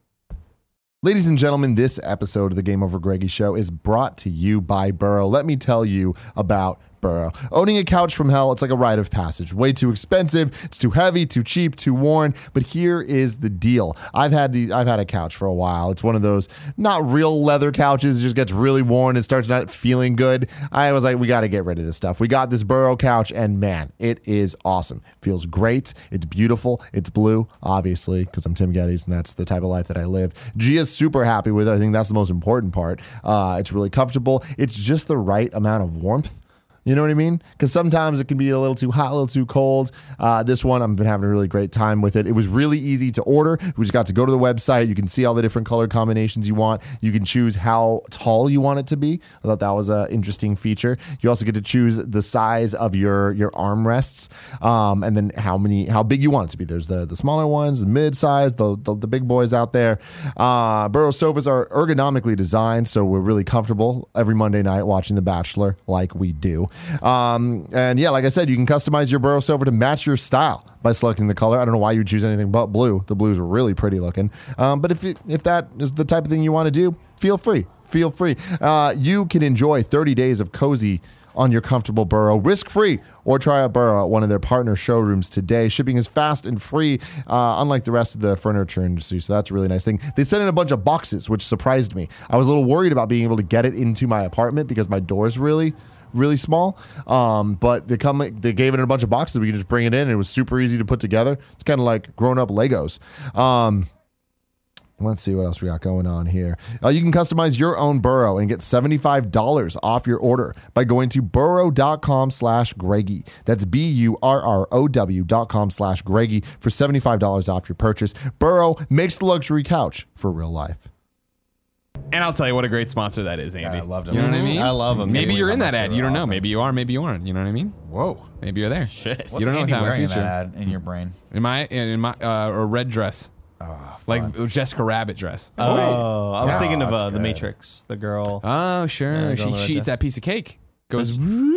Ladies and gentlemen, this episode of the Game Over Greggy Show is brought to you by Burrow. Let me tell you about Burrow. Owning a couch from hell, it's like a rite of passage. Way too expensive, it's too heavy, too cheap, too worn. But here is the deal. I've had the I've had a couch for a while. It's one of those not real leather couches. It just gets really worn. It starts not feeling good. I was like, we got to get rid of this stuff. We got this Burrow couch, and man, it is awesome. Feels great. It's beautiful. It's blue, obviously, because I'm Tim Geddes, and that's the type of life that I live. Gia's super happy with it. I think that's the most important part. Uh, it's really comfortable. It's just the right amount of warmth. You know what I mean? Because sometimes it can be a little too hot, a little too cold. Uh, this one, I've been having a really great time with it. It was really easy to order. We just got to go to the website. You can see all the different color combinations you want. You can choose how tall you want it to be. I thought that was an interesting feature. You also get to choose the size of your your armrests, um, and then how many, how big you want it to be. There's the the smaller ones, the mid size, the, the the big boys out there. Uh, Burrow sofas are ergonomically designed, so we're really comfortable every Monday night watching The Bachelor, like we do. Um, and yeah, like I said, you can customize your Burrow sofa to match your style by selecting the color. I don't know why you would choose anything but blue. The blues were really pretty looking. Um, but if it, if that is the type of thing you want to do, feel free. Feel free. Uh, you can enjoy thirty days of cozy on your comfortable Burrow, risk-free, or try a Burrow at one of their partner showrooms today. Shipping is fast and free, uh, unlike the rest of the furniture industry, so that's a really nice thing. They sent in a bunch of boxes, which surprised me. I was a little worried about being able to get it into my apartment because my door's really... really small, um, but they come. They gave it in a bunch of boxes. We could just bring it in, and it was super easy to put together. It's kind of like grown-up Legos. Um, let's see what else we got going on here. Uh, you can customize your own Burrow and get seventy-five dollars off your order by going to burrow.com slash Greggy. That's B U R R O W dot com slash Greggy for seventy-five dollars off your purchase. Burrow makes the luxury couch for real life. And I'll tell you what a great sponsor that is, Andy. Yeah, I loved him. You know what I mean? I love him. Maybe Yeah, you're in that Super ad. You don't know. awesome. Maybe you are. Maybe you aren't. You know what I mean? Whoa. Maybe you're there. Shit. You don't know what's Andy happening in wearing the in that future. ad in your brain? In my in my uh, a red dress, like Jessica Rabbit dress. Oh, I was Yeah, thinking of that's uh, the good. Matrix. The girl. Oh sure, Yeah, she go on the she red eats dress. that piece of cake. Goes.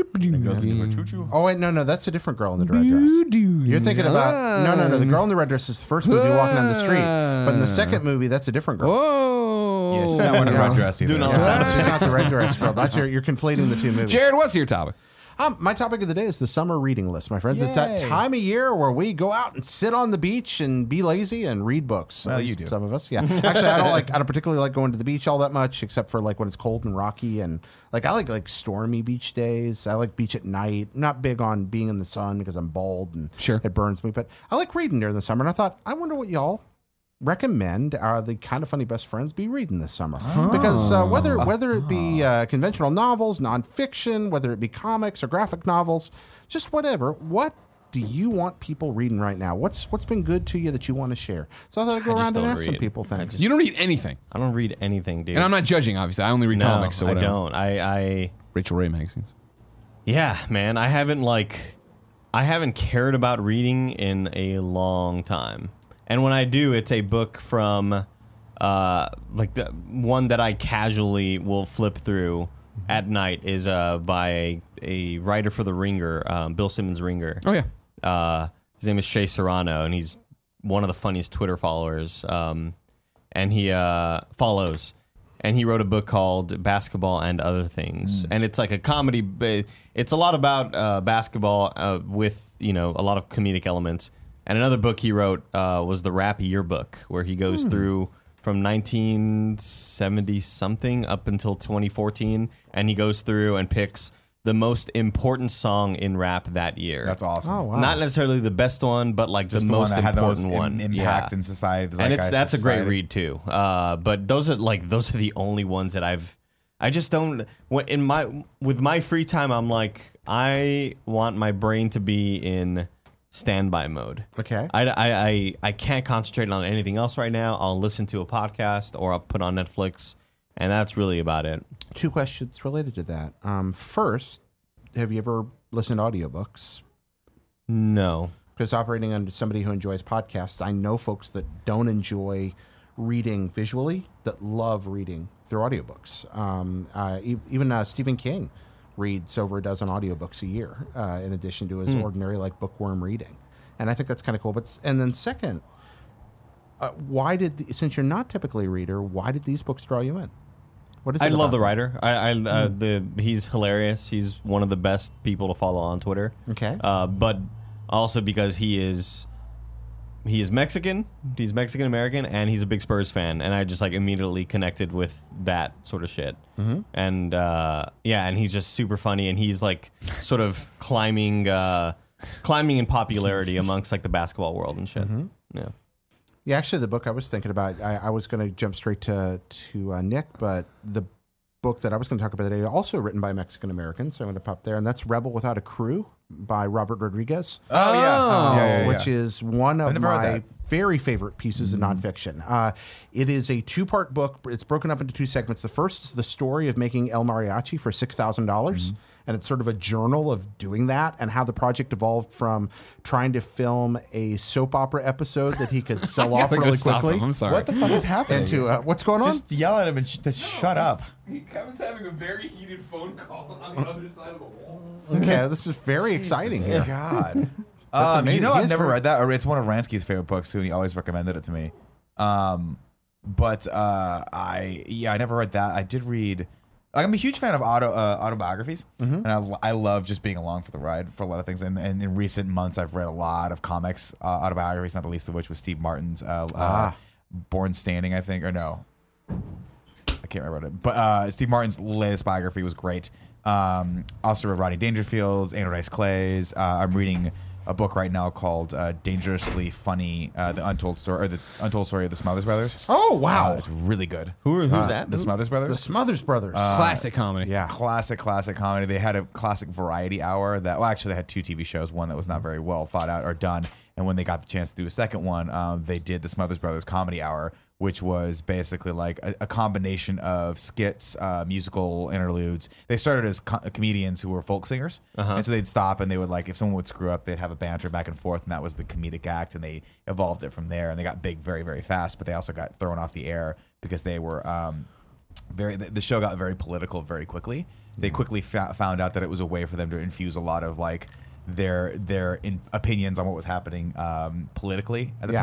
Oh wait, no, no, that's a different girl in the red dress. You're thinking about no, no, no. The girl in the red dress is the first movie walking down the street, but in the second movie, that's a different girl. Oh. Oh. She's not wearing a red dress either. Doing all the Yeah, sound she's not the red dress girl. That's your, you're conflating the two movies. Jared, what's your topic? Um, my topic of the day is the summer reading list, my friends. It's that Yay. time of year where we go out and sit on the beach and be lazy and read books. Well, At you least do. Some of us, yeah. Actually, I don't like. I don't particularly like going to the beach all that much, except for like when it's cold and rocky, and like I like like stormy beach days. I like beach at night. I'm not big on being in the sun because I'm bald and Sure. it burns me. But I like reading during the summer, and I thought, I wonder what y'all recommend are the Kind of Funny best friends be reading this summer, because uh, whether whether it be uh, conventional novels, nonfiction, whether it be comics or graphic novels, just whatever, what do you want people reading right now? What's what's been good to you that you want to share? So I thought I'd go I just around and don't ask some read. people I things. just- You don't read anything. I don't read anything, dude. And I'm not judging, obviously. I only read no, comics, so I whatever. don't. I, I, Rachel Ray magazines. yeah, man. I haven't like, I haven't cared about reading in a long time. And when I do, it's a book from, uh, like the one that I casually will flip through at night is uh by a, a writer for the Ringer, um, Bill Simmons Ringer. Oh, yeah. Uh, his name is Shea Serrano, and he's one of the funniest Twitter followers. Um, and he uh, follows, and he wrote a book called Basketball and Other Things, and it's like a comedy. Ba- it's a lot about uh, basketball uh, with you know a lot of comedic elements. And another book he wrote uh, was the Rap Yearbook, where he goes through from nineteen seventy something up until twenty fourteen, and he goes through and picks the most important song in rap that year. That's awesome. Oh, wow. Not necessarily the best one, but like Just the, the, most one that had the most important im- one. impact Yeah. in society. the And it's zeitgeist that's of a great society. read too. Uh, but those are like those are the only ones that I've. I just don't. when- In my with my free time, I'm like I want my brain to be in standby mode. Okay. I, I, I, I can't concentrate on anything else right now. I'll listen to a podcast or I'll put on Netflix, and that's really about it. Two questions related to that. Um, first, have you ever listened to audiobooks? No. Because operating under somebody who enjoys podcasts, I know folks that don't enjoy reading visually that love reading through audiobooks. Um, uh, e- even uh, Stephen King reads over a dozen audiobooks a year, uh, in addition to his ordinary like bookworm reading, and I think that's kind of cool. But s- and then second, uh, why did the, since you're not typically a reader, why did these books draw you in? What is I it love about the them? writer. I, I uh, the he's hilarious. He's one of the best people to follow on Twitter. Okay. Uh, but also because he is he is Mexican. He's Mexican American, and he's a big Spurs fan. And I just like immediately connected with that sort of shit. Mm-hmm. And uh, yeah, and he's just super funny, and he's like sort of climbing uh, climbing in popularity amongst like the basketball world and shit. Yeah. Yeah, actually, the book I was thinking about, I, I was going to jump straight to to uh, Nick, but the book that I was going to talk about today, also written by Mexican Americans, so I'm going to pop there, and that's Rebel Without a Crew by Robert Rodriguez. Oh, yeah. yeah, yeah, yeah. Which is one of never read my that. very favorite pieces of nonfiction. Uh, it is a two-part book. It's broken up into two segments. The first is the story of making El Mariachi for six thousand dollars, and it's sort of a journal of doing that and how the project evolved from trying to film a soap opera episode that he could sell off I gotta really stop quickly. him. I'm sorry. What the fuck is happening? Into uh, what's going on? Just yell at him and sh- just shut up. Kevin's having a very heated phone call on the other side of the wall. Okay, this is very exciting Jesus here. God. um, amazing. you know, He I've is never very- read that. Or it's one of Ransky's favorite books, too, and he always recommended it to me. Um, but uh, I, yeah, I never read that. I did read. Like, I'm a huge fan of auto uh, autobiographies, and I, I love just being along for the ride for a lot of things. And, and in recent months, I've read a lot of comics uh, autobiographies, not the least of which was Steve Martin's uh, uh, Born Standing, I think, or no, I can't remember it. But uh, Steve Martin's latest biography was great. Um, also read Rodney Dangerfield's, Andrew Dice Clay's. Uh, I'm reading a book right now called uh, Dangerously Funny: uh, The Untold Story, or the Untold Story of the Smothers Brothers. Oh, wow. Uh, it's really good. Who are, who's that? The Smothers Brothers. The Smothers Brothers. Classic comedy. yeah. Classic, classic comedy. They had a classic variety hour that, well, actually, they had two T V shows, one that was not very well thought out or done. And when they got the chance to do a second one, um, they did the Smothers Brothers Comedy Hour, which was basically like a, a combination of skits, uh, musical interludes. They started as co- comedians who were folk singers. And so they'd stop and they would, like, if someone would screw up, they'd have a banter back and forth. And that was the comedic act. And they evolved it from there. And they got big very, very fast. But they also got thrown off the air because they were um, very, the, the show got very political very quickly. They quickly fa- found out that it was a way for them to infuse a lot of, like, their their in opinions on what was happening um, politically at the Yeah. time,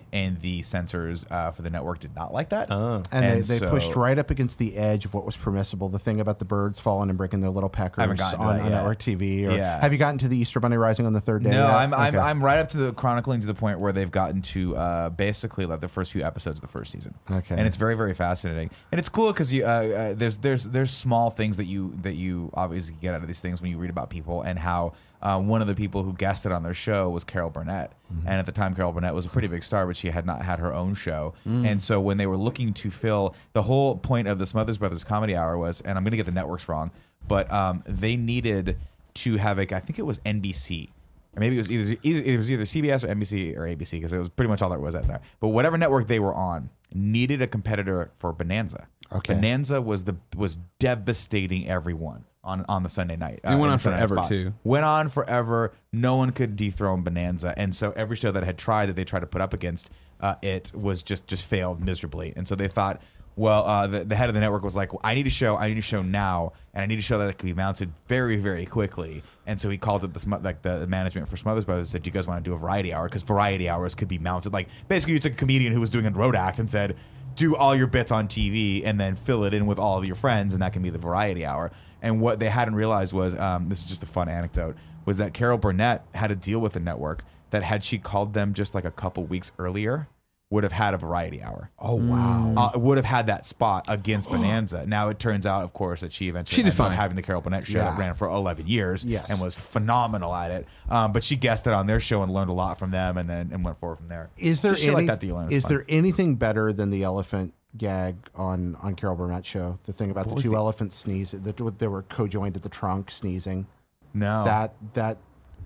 and the censors uh, for the network did not like that. Oh. And, And they, they so- pushed right up against the edge of what was permissible. The thing about the birds falling and breaking their little peckers haven't gotten to on, that on yet. network T V. Or Yeah. Have you gotten to the Easter Bunny Rising on the third day? No, yet? I'm, I'm Okay. I'm right up to the chronicling to the point where they've gotten to uh, basically like the first few episodes of the first season. Okay. And it's very very fascinating, and it's cool because you uh, uh, there's there's there's small things that you that you obviously get out of these things when you read about people, and how uh, one of the people who guested on their show was Carol Burnett, Mm-hmm. and at the time Carol Burnett was a pretty big star, but she had not had her own show, and so when they were looking to fill the whole point of the Smothers Brothers Comedy Hour was, and I'm going to get the networks wrong, but um, they needed to have a I think it was N B C. Or maybe it was either, either it was either C B S or N B C or A B C because it was pretty much all there was at there. But whatever network they were on needed a competitor for Bonanza. Okay. Bonanza was the was devastating everyone on, on the Sunday night. It went in on the Sunday night forever, spot. too. Went on forever. No one could dethrone Bonanza, and so every show that had tried that they tried to put up against uh, it was just just failed miserably. And so they thought, well, uh, the, the head of the network was like, well, I need a show, I need a show now, and I need a show that can be mounted very, very quickly. And so he called it the Smo- like the management for Smothers Brothers said, do you guys want to do a variety hour? Because variety hours could be mounted. Like basically, you took a comedian who was doing a road act and said, do all your bits on T V and then fill it in with all of your friends, and that can be the variety hour. And what they hadn't realized was, um, this is just a fun anecdote, was that Carol Burnett had a deal with the network that had she called them just like a couple weeks earlier, would have had a variety hour. Oh, wow. Uh, would have had that spot against Bonanza. Now it turns out, of course, that she eventually She did ended up fine. having the Carol Burnett show Yeah. that ran for eleven years Yes. and was phenomenal at it. Um, but she guested on their show and learned a lot from them, and then and went forward from there. Is there Just shit any, like that that you learn is fun. there anything better than the elephant gag on, on Carol Burnett's show? The thing about the was two the- elephants sneezing, that they were co-joined at the trunk sneezing. No. That that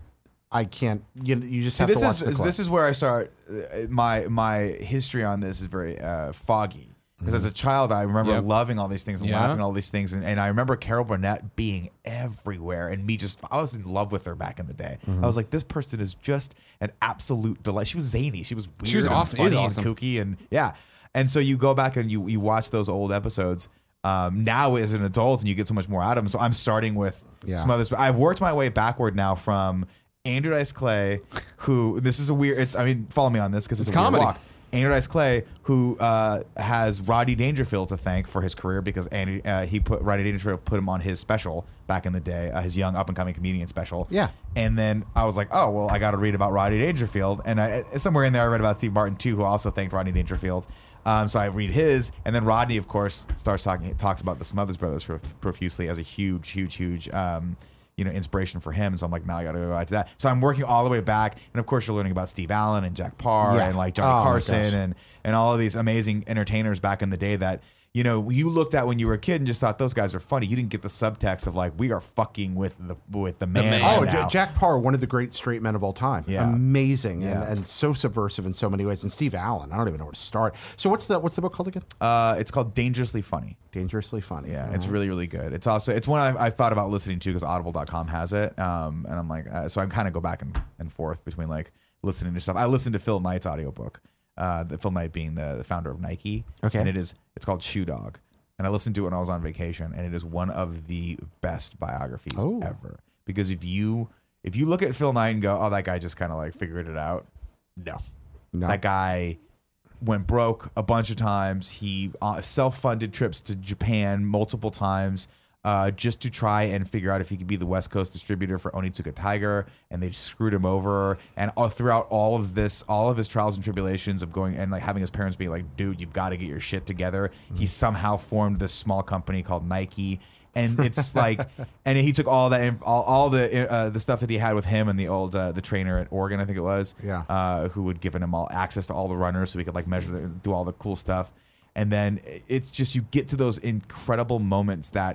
I can't. You, you just See, have this to watch is the is- clip. this is where I start. uh, My my history on this is very uh, foggy. Because as a child, I remember Yep. loving all these things and Yeah. laughing at all these things, and, and I remember Carol Burnett being everywhere, and me just I was in love with her back in the day. I was like, this person is just an absolute delight. She was zany, she was weird, She was and awesome. funny Is and awesome. kooky, and yeah. And so you go back and you you watch those old episodes. Um, now as an adult, and you get so much more out of them. So I'm starting with Yeah. some others. I've worked my way backward now from Andrew Dice Clay, who this is a weird. It's I mean, follow me on this because it's, It's a weird comedy. walk. Andrew Dice Clay, who uh, has Rodney Dangerfield to thank for his career because Andy, uh, he put Rodney Dangerfield put him on his special back in the day, uh, his young up and coming comedian special. Yeah. And then I was like, oh well, I got to read about Rodney Dangerfield, and I, somewhere in there I read about Steve Martin too, who also thanked Rodney Dangerfield. Um, so I read his, and then Rodney, of course, starts talking talks about the Smothers Brothers prof- profusely as a huge, huge, huge. Um, you know, inspiration for him. So I'm like, now I got to go back to that. So I'm working all the way back, and of course, you're learning about Steve Allen and Jack Parr Yeah. and like Johnny Oh, my Carson gosh. and and all of these amazing entertainers back in the day that you know you looked at when you were a kid and just thought those guys are funny. You didn't get the subtext of like we are fucking with the with the man. man. Oh, now. J- Jack Parr, one of the great straight men of all time. Yeah. Amazing Yeah. and, and so subversive in so many ways. And Steve Allen, I don't even know where to start. So what's the what's the book called again? Uh, it's called Dangerously Funny. Dangerously Funny. Yeah, it's really, really good. It's also it's one I, I thought about listening to because audible dot com has it. Um, and I'm like, uh, so I kind of go back and, and forth between like listening to stuff. I listened to Phil Knight's audiobook. Uh, the Phil Knight being the, the founder of Nike. Okay. And it is it's called Shoe Dog. And I listened to it when I was on vacation, and it is one of the best biographies Oh. ever. Because if you if you look at Phil Knight and go, oh, that guy just kind of like figured it out. No. No. That guy went broke a bunch of times. He uh, self-funded trips to Japan multiple times uh, just to try and figure out if he could be the West Coast distributor for Onitsuka Tiger, and they screwed him over. And all, throughout all of this, all of his trials and tribulations of going and like having his parents being like, "Dude, you've got to get your shit together." He somehow formed this small company called Nike. And it's like, and he took all that, all, all the uh, the stuff that he had with him and the old uh, the trainer at Oregon, I think it was, Yeah. uh, who had given him all access to all the runners, so he could like measure, the, do all the cool stuff. And then it's just you get to those incredible moments that,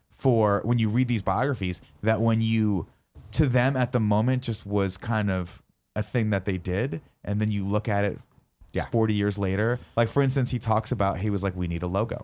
for when you read these biographies, that when you to them at the moment just was kind of a thing that they did, and then you look at it, Yeah. forty years later. Like for instance, he talks about he was like, we need a logo.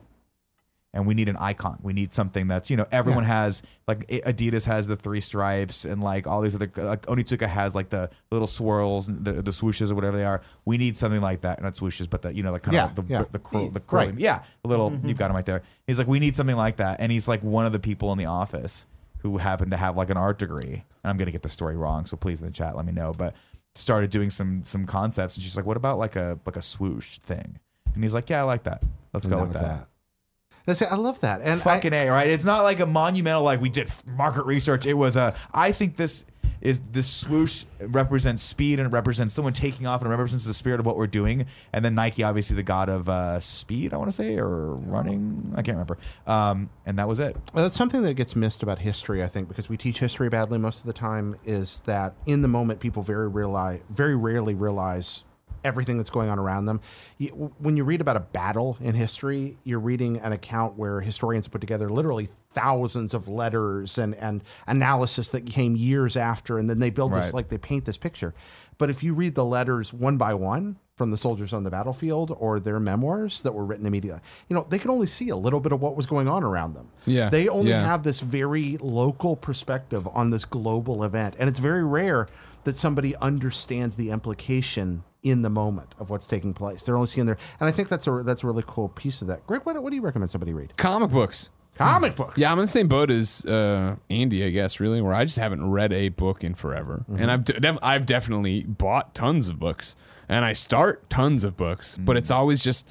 And we need an icon. We need something that's, you know, everyone has, like Adidas has the three stripes and like all these other, like Onitsuka has like the little swirls, and the, the swooshes or whatever they are. We need something like that. Not swooshes, but the, you know, like kind Yeah, of the, yeah. the, the, curl, the curling. Right. Yeah, a little, you've got him right there. He's like, we need something like that. And he's like one of the people in the office who happened to have like an art degree. And I'm going to get the story wrong, so please in the chat, let me know. But started doing some some concepts, and she's like, "What about like a like a swoosh thing?" And he's like, "Yeah, I like that. Let's And go that with was that." that. That's it. I love that. And Fucking I, A, right? It's not like a monumental, like we did market research. It was a, I think this is, this swoosh represents speed and it represents someone taking off and it represents the spirit of what we're doing. And then Nike, obviously the god of uh, speed, I want to say, or running. I can't remember. Um, and that was it. Well, that's something that gets missed about history, I think, because we teach history badly most of the time, is that in the moment, people very realize, very rarely realize everything that's going on around them. You, when you read about a battle in history, you're reading an account where historians put together literally thousands of letters and, and analysis that came years after, and then they build Right. this, like they paint this picture. But if you read the letters one by one from the soldiers on the battlefield or their memoirs that were written immediately, you know, they could only see a little bit of what was going on around them. Yeah, They only yeah. have this very local perspective on this global event. And it's very rare that somebody understands the implication in the moment of what's taking place. They're only seeing their, and I think that's a that's a really cool piece of that. Greg, what, what do you recommend somebody read? Comic books. Comic books. Yeah, I'm in the same boat as uh, Andy, I guess, really, where I just haven't read a book in forever. And I've de- def- I've definitely bought tons of books, and I start tons of books, but it's always just,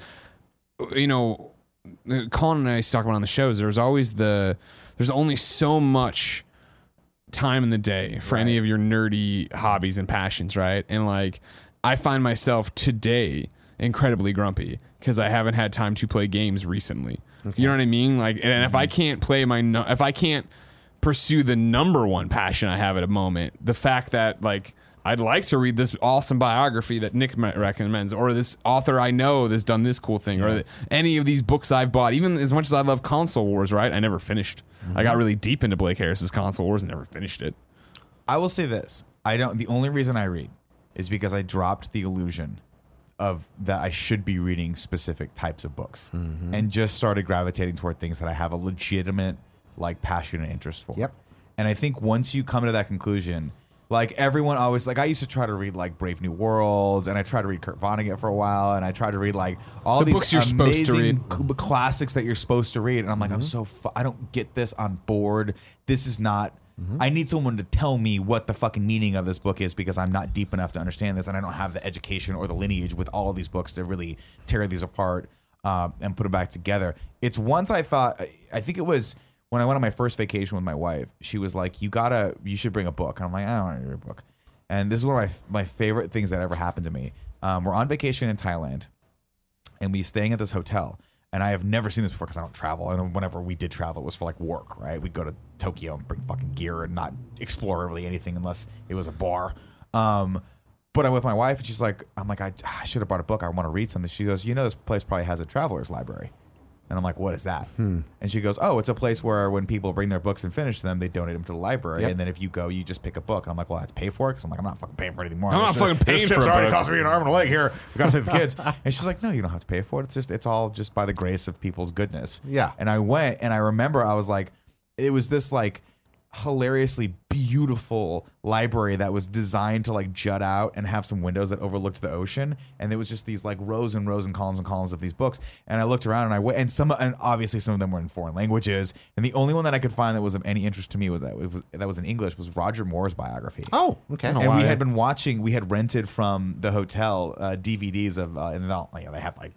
you know, Colin and I used to talk about on the shows, there's always the, there's only so much time in the day for any of your nerdy hobbies and passions, right? And like, I find myself today incredibly grumpy because I haven't had time to play games recently. You know what I mean? Like, and if I can't play my, nu- if I can't pursue the number one passion I have at a moment, the fact that like I'd like to read this awesome biography that Nick me- recommends, or this author I know that's done this cool thing, or the, any of these books I've bought, even as much as I love Console Wars, right? I never finished. I got really deep into Blake Harris's Console Wars and never finished it. I will say this. I don't, the only reason I read is because I dropped the illusion of that I should be reading specific types of books and just started gravitating toward things that I have a legitimate like passion and interest for. Yep. And I think once you come to that conclusion, like everyone always, like I used to try to read like Brave New Worlds, and I tried to read Kurt Vonnegut for a while, and I tried to read like all The these books you're supposed to amazing read. cl- classics that you're supposed to read. And I'm like, I'm so, fu- I don't get this. I'm bored. This is not, I need someone to tell me what the fucking meaning of this book is, because I'm not deep enough to understand this, and I don't have the education or the lineage with all of these books to really tear these apart um, and put them back together. It's once I thought, I think it was when I went on my first vacation with my wife, she was like, you gotta, you should bring a book. And I'm like, I don't want to read a book. And this is one of my, my favorite things that ever happened to me. Um, we're on vacation in Thailand, and we staying at this hotel. And I have never seen this before because I don't travel. And whenever we did travel, it was for like work, right? We'd go to Tokyo and bring fucking gear and not explore really anything unless it was a bar. Um, but I'm with my wife, and she's like, I'm like, I, I should have brought a book. I want to read something. She goes, you know, this place probably has a traveler's library. And I'm like, what is that? Hmm. And she goes, oh, it's a place where when people bring their books and finish them, they donate them to the library. Yep. And then if you go, you just pick a book. And I'm like, well, I have to pay for it? Because I'm like, I'm not fucking paying for it anymore. I'm not This fucking shit- paying this for shit's a already book. cost me an arm and a leg here. We got to take the kids. And she's like, no, you don't have to pay for it. It's just, it's all just by the grace of people's goodness. Yeah. And I went, and I remember I was like, it was this like hilariously beautiful library that was designed to like jut out and have some windows that overlooked the ocean, and there was just these like rows and rows and columns and columns of these books. And I looked around, and I went, and some, and obviously some of them were in foreign languages, and the only one that I could find that was of any interest to me was that it was that was in English was Roger Moore's biography. Oh, okay. Oh, And wow, we yeah. had been watching, we had rented from the hotel uh, D V Ds of, uh, and they all- you know, they had like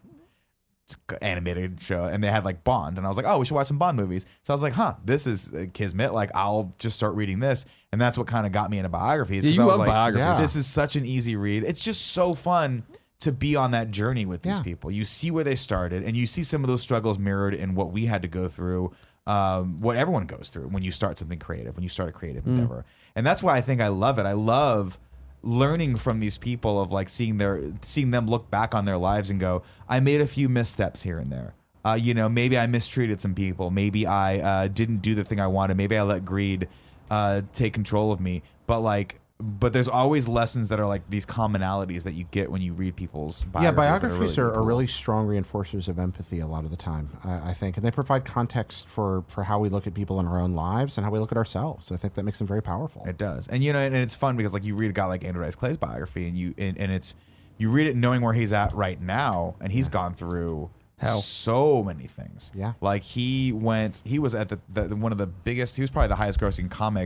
animated show, and they had like Bond, and I was like, oh, we should watch some Bond movies. So I was like, huh, this is uh, kismet. Like, I'll just start reading this, and that's what kind of got me into biographies. Yeah, 'cause you I was love like, biographies. This is such an easy read. It's just so fun to be on that journey with these Yeah. people. You see where they started, and you see some of those struggles mirrored in what we had to go through. Um, what everyone goes through when you start something creative, when you start a creative Mm. endeavor, and that's why I think I love it. I love learning from these people, of like seeing their seeing them look back on their lives and go, I made a few missteps here and there. Uh, you know, maybe I mistreated some people. Maybe I uh, didn't do the thing I wanted. Maybe I let greed uh, take control of me. But like, but there's always lessons that are like these commonalities that you get when you read people's biographies. Yeah, that biographies are, really are cool. really strong reinforcers of empathy a lot of the time, I, I think. And they provide context for, for how we look at people in our own lives and how we look at ourselves. I think that makes them very powerful. It does, and you know, and it's fun because like you read a guy like Andrew Dice Clay's biography, and you and, and it's you read it knowing where he's at right now, and he's gone through Hell. so many things. Yeah. like he went, he was at the, the one of the biggest. He was probably the highest grossing comic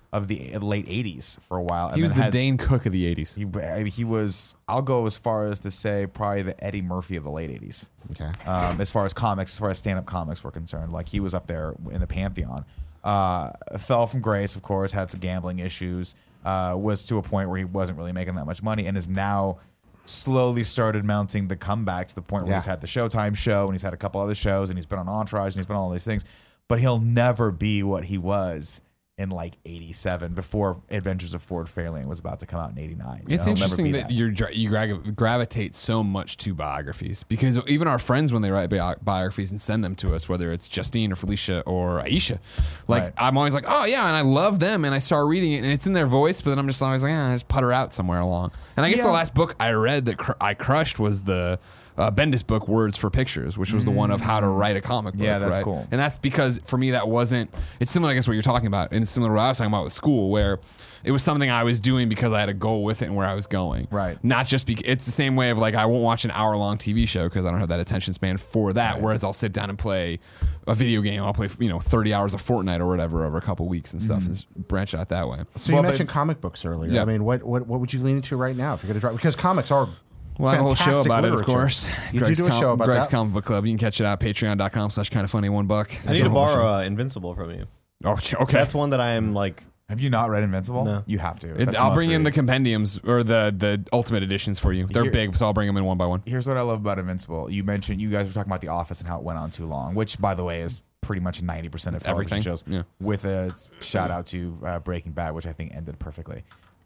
of the late eighties for a while. He was the Dane Cook of the eighties. He, I mean, he was, I'll go as far as to say, probably the Eddie Murphy of the late eighties. Okay. Um, as far as comics, as far as stand-up comics were concerned. Like, he was up there in the pantheon. Uh, fell from grace, of course, had some gambling issues, uh, was to a point where he wasn't really making that much money, and is now slowly started mounting the comeback to the point where Yeah. he's had the Showtime show, and he's had a couple other shows, and he's been on Entourage, and he's been on all these things. But he'll never be what he was in like eighty-seven, before Adventures of Ford Fairlane was about to come out in eighty-nine. You It's know, he'll never interesting be that, you're dra- you gra- gravitate so much to biographies, because even our friends, when they write bi- biographies and send them to us, whether it's Justine or Felicia or Aisha, like Right. I'm always like, oh yeah, and I love them, and I start reading it, and it's in their voice, but then I'm just always like, eh, I just putter out somewhere along. And I guess Yeah. the last book I read that cr- I crushed was the uh, Bendis book, Words for Pictures, which was the one of how to write a comic book. Yeah, that's right? cool. And that's because for me that wasn't. It's similar, I guess, what you're talking about, and it's similar to what I was talking about with school, where it was something I was doing because I had a goal with it and where I was going. Right. Not just because it's the same way of like I won't watch an hour long T V show because I don't have that attention span for that. Right. Whereas I'll sit down and play a video game. I'll play you know thirty hours of Fortnite or whatever over a couple weeks and stuff, and just branch out that way. So Well, you but- mentioned comic books earlier. Yeah. I mean, what, what what would you lean into right now if you're going to drop? Because comics are Well, I have a whole show fantastic about it, of literature. course. You Greg's do do a Com- show about Greg's that. Comic Book Club. You can catch it out at patreon.com slash kind of funny, one buck. I That's need a to whole borrow show. uh, Invincible from you. Oh, sh- okay. That's one that I am like. Have you not read Invincible? No. You have to. It, That's a I'll bring in the must-read. compendiums or the the ultimate editions for you. They're Here- big, so I'll bring them in one by one. Here's what I love about Invincible. You mentioned, you guys were talking about The Office and how it went on too long, which, by the way, is pretty much ninety percent of It's television everything. shows. Yeah. With a shout out to uh, Breaking Bad, which I think ended perfectly.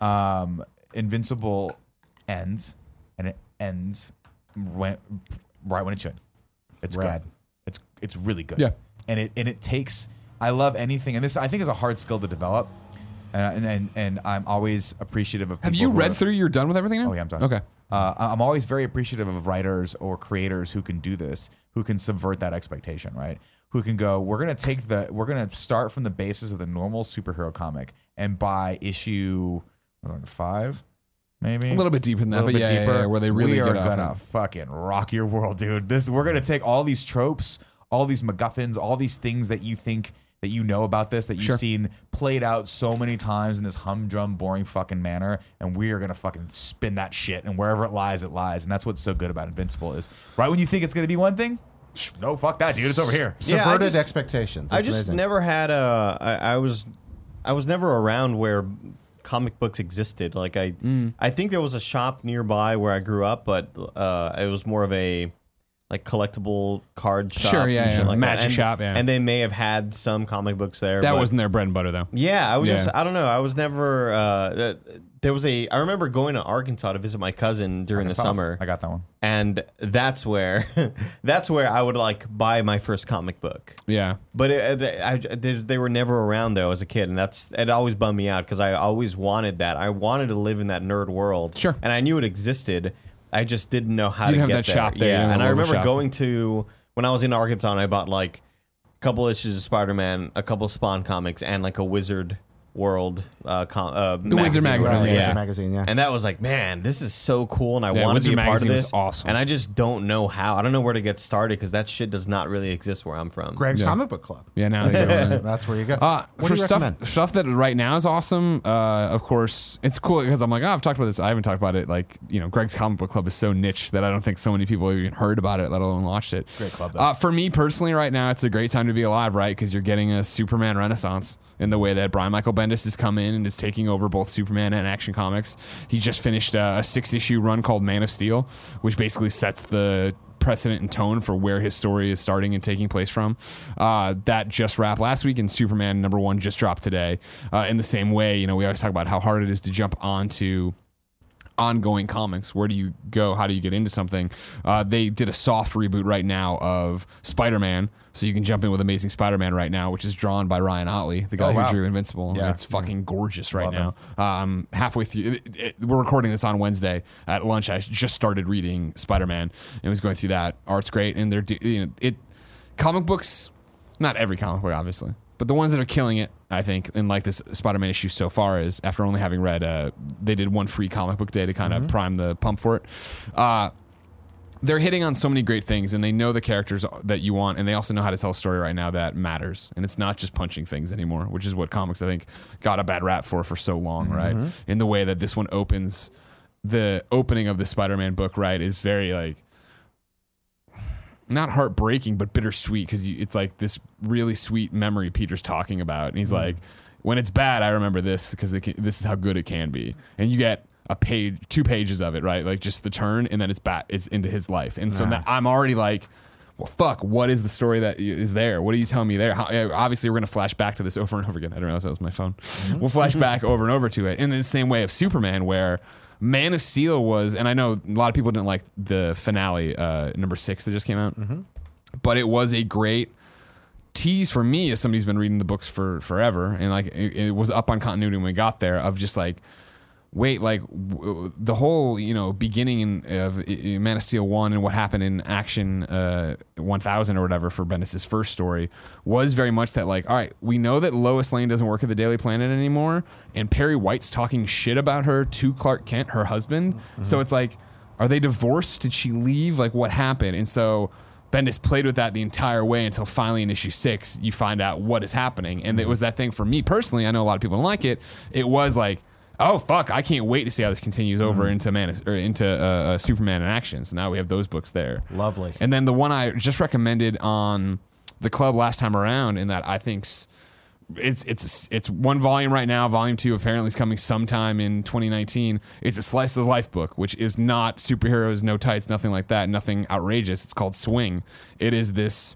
Um, Invincible ends, and it ends when, right when it should. It's Rad. good. It's it's really good. Yeah. And it and it takes. I love anything, and this I think is a hard skill to develop. Uh, and, and and I'm always appreciative of. Have people you who read are- through? You're done with everything now? Oh yeah, I'm done. Okay. Uh, I'm always very appreciative of writers or creators who can do this, who can subvert that expectation, right? Who can go, we're gonna take the, we're gonna start from the basis of the normal superhero comic, and by issue what was it, five, maybe A little bit deeper than that, but yeah, yeah, yeah, where they really we get are off gonna it. fucking rock your world, dude. This we're gonna take all these tropes, all these MacGuffins, all these things that you think that you know about this, that you've Sure. seen played out so many times in this humdrum, boring fucking manner, and we are gonna fucking spin that shit, and wherever it lies, it lies, and that's what's so good about Invincible is right when you think it's gonna be one thing, sh- no, fuck that, dude, it's over here. Yeah, I Subverted just- expectations. I That's just amazing. never had a. I, I was, I was never around where comic books existed. Like I, I think there was a shop nearby where I grew up, but uh, it was more of a like collectible card shop. Sure, yeah, and shit yeah. like Magic that. And- shop, yeah. And they may have had some comic books there. That but- wasn't their bread and butter, though. Yeah, I was Yeah. just. I don't know. I was never. Uh, th- there was a. I remember going to Arkansas to visit my cousin during the Arkansas. summer. I got that one. And that's where, that's where I would like buy my first comic book. Yeah. But it, it, I, they, they were never around though as a kid, and that's it. Always bummed me out because I always wanted that. I wanted to live in that nerd world. Sure. And I knew it existed. I just didn't know how You to didn't get have that there. shop there. You Yeah. didn't And have I a local remember shop. going to when I was in Arkansas, and I bought like a couple issues of Spider Man, a couple of Spawn comics, and like a Wizard World uh, com- uh, The Wizard magazine, Right, yeah. Wizard magazine, yeah. And that was like, man, this is so cool, and I Yeah, want to Wizard be a part of magazine was this. awesome. And I just don't know how. I don't know where to get started because that shit does not really exist where I'm from. Greg's Yeah. Comic Book Club. Yeah, now they do it. That's where you go. Uh, what for do you stuff recommend? stuff that right now is awesome. Uh, of course, it's cool because I'm like, oh, I've talked about this. I haven't talked about it. Like, you know, Greg's Comic Book Club is so niche that I don't think so many people have even heard about it, let alone watched it. Great club, though. Uh, for me personally, right now, it's a great time to be alive, right? Because you're getting a Superman renaissance in the way that Brian Michael Bendis has come in and is taking over both Superman and Action Comics. He just finished uh, a six issue run called Man of Steel, which basically sets the precedent and tone for where his story is starting and taking place from. Uh, that just wrapped last week, and Superman number one just dropped today. Uh, in the same way, you know, we always talk about how hard it is to jump onto ongoing comics. Where do you go? How do you get into something? Uh, they did a soft reboot right now of Spider-Man, so you can jump in with Amazing Spider-Man right now, which is drawn by Ryan Otley, the guy Oh, who wow. drew Invincible. Yeah. It's fucking gorgeous right Love now. Um, halfway through, it, it, we're recording this on Wednesday at lunch. I just started reading Spider-Man and was going through that. Art's great, and they're do- you know it. Comic books, not every comic book, obviously, but the ones that are killing it, I think, in like this Spider-Man issue so far is after only having read, uh, they did one free comic book day to kind of prime the pump for it. Uh, they're hitting on so many great things, and they know the characters that you want, and they also know how to tell a story right now that matters, and it's not just punching things anymore, which is what comics I think got a bad rap for for so long, mm-hmm. right? In the way that this one opens, the opening of the Spider-Man book, right, is very like not heartbreaking, but bittersweet, because it's like this really sweet memory Peter's talking about, and he's mm-hmm. like, when it's bad, I remember this because it can, this is how good it can be, and you get a page, two pages of it, right? Like just the turn, and then it's back, it's into his life. And so nah. that I'm already like, well, fuck, what is the story that is there? What are you telling me there? How, obviously, we're going to flash back to this over and over again. I don't realize that was my phone. Mm-hmm. We'll flash back over and over to it. In the same way of Superman, where Man of Steel was, and I know a lot of people didn't like the finale, uh, number six that just came out, mm-hmm. but it was a great tease for me as somebody who's been reading the books for forever. And like, it, it was up on continuity when we got there of just like, wait, like w- the whole, you know, beginning in, of uh, Man of Steel one and what happened in Action uh, one thousand or whatever for Bendis' first story was very much that like, all right, we know that Lois Lane doesn't work at the Daily Planet anymore, and Perry White's talking shit about her to Clark Kent, her husband. Mm-hmm. So it's like, are they divorced? Did she leave? Like, what happened? And so Bendis played with that the entire way until finally in issue six, you find out what is happening. And mm-hmm. it was that thing for me personally. I know a lot of people don't like it. It was like, oh fuck! I can't wait to see how this continues over mm-hmm. into Man or into uh, uh, Superman in action. So now we have those books there. Lovely. And then the one I just recommended on the club last time around, in that I think's it's it's it's one volume right now. Volume two apparently is coming sometime in twenty nineteen. It's a slice of life book, which is not superheroes, no tights, nothing like that, nothing outrageous. It's called Swing. It is this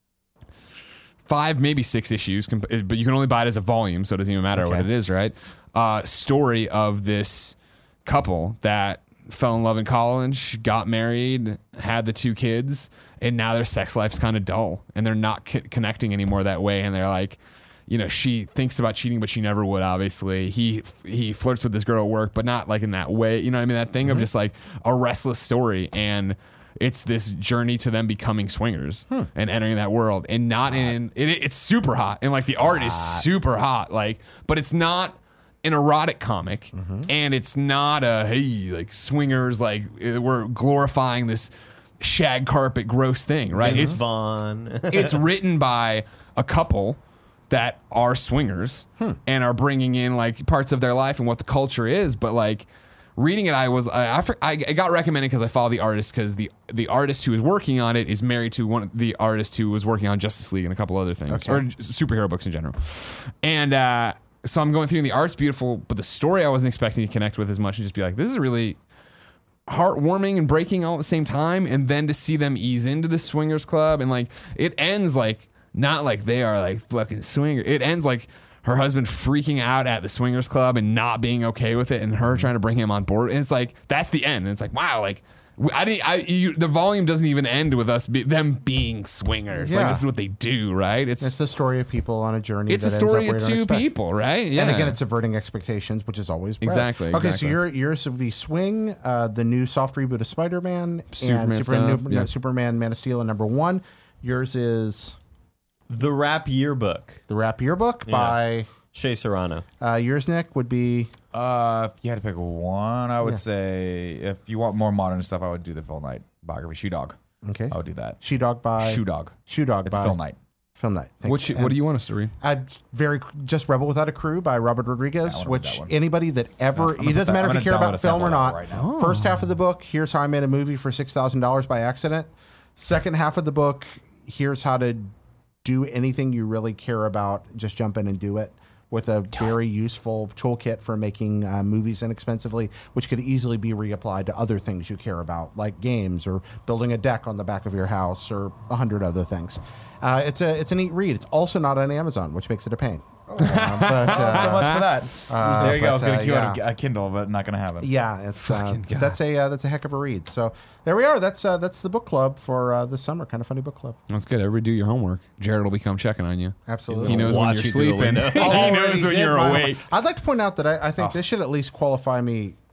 five, maybe six issues, but you can only buy it as a volume, so it doesn't even matter okay. what it is, right? Uh, story of this couple that fell in love in college, got married, had the two kids, and now their sex life's kind of dull, and they're not co- connecting anymore that way. And they're like, you know, she thinks about cheating, but she never would, obviously. He he flirts with this girl at work, but not like in that way. You know what I mean? That thing mm-hmm. of just like a restless story. And it's this journey to them becoming swingers hmm. and entering that world. And not hot. in, it, it's super hot. And like the art hot. is super hot. Like, but it's not an erotic comic, mm-hmm. and it's not a hey like swingers, like we're glorifying this shag carpet gross thing, right? Vince It's Vaughn. It's written by a couple that are swingers hmm. and are bringing in like parts of their life and what the culture is. But like reading it, I was I I, I got recommended because I follow the artist, because the the artist who is working on it is married to one of the artists who was working on Justice League and a couple other things, okay. or superhero books in general, and. uh So I'm going through, and the art's beautiful, but the story I wasn't expecting to connect with as much, and just be like, this is really heartwarming and breaking all at the same time. And then to see them ease into the swingers club, and like it ends like not like they are like fucking swinger. It ends like her husband freaking out at the swingers club and not being okay with it, and her trying to bring him on board. And it's like that's the end. And it's like wow, like. I didn't. I you, the volume doesn't even end with us be, them being swingers. Yeah. Like this is what they do, right? It's it's the story of people on a journey. It's that a story ends up of two people, right? Yeah. And again, it's subverting expectations, which is always rare. Exactly. Okay, exactly. so your yours would be Swing, uh, the new soft reboot of Spider-Man, Superman and stuff, Super, yeah. no, Superman, Man of Steel, and number one. Yours is The Rap Yearbook. the Rap Yearbook Yeah. by Shea Serrano. uh, yours, Nick, would be Uh, if you had to pick one, I would Yeah. say if you want more modern stuff, I would do the Phil Knight biography, Shoe Dog. okay. I would do that. Shoe Dog by Shoe Dog. Shoe Dog It's by Phil Knight. Phil Knight. Thanks. What, you, what do you want us to read? Uh, very just Rebel Without a Crew by Robert Rodriguez, I wanna read which that one. anybody that ever I'm gonna it doesn't put that- matter if I'm you care gonna about download a film or sample not. right now. First half of the book, here's how I made a movie for six thousand dollars by accident. Second half of the book, here's how to do anything you really care about. Just jump in and do it. With a very useful toolkit for making uh, movies inexpensively, which could easily be reapplied to other things you care about, like games or building a deck on the back of your house or a hundred other things. Uh, it's a it's a neat read. It's also not on Amazon, which makes it a pain. Uh, but, uh, so much for that. uh, there you go. I was but, going uh, to queue out yeah. a, a Kindle, but not going to happen. Yeah, it's uh, Fucking God. that's a uh, that's a heck of a read. So there we are. That's uh, that's the book club for uh, this summer. Kind of funny book club. That's good. Everybody do your homework. Jared will become checking on you. Absolutely. He knows when Watch you're you through the sleeping. window. He Already knows when did you're my- awake. I'd like to point out that I, I think this should at least qualify me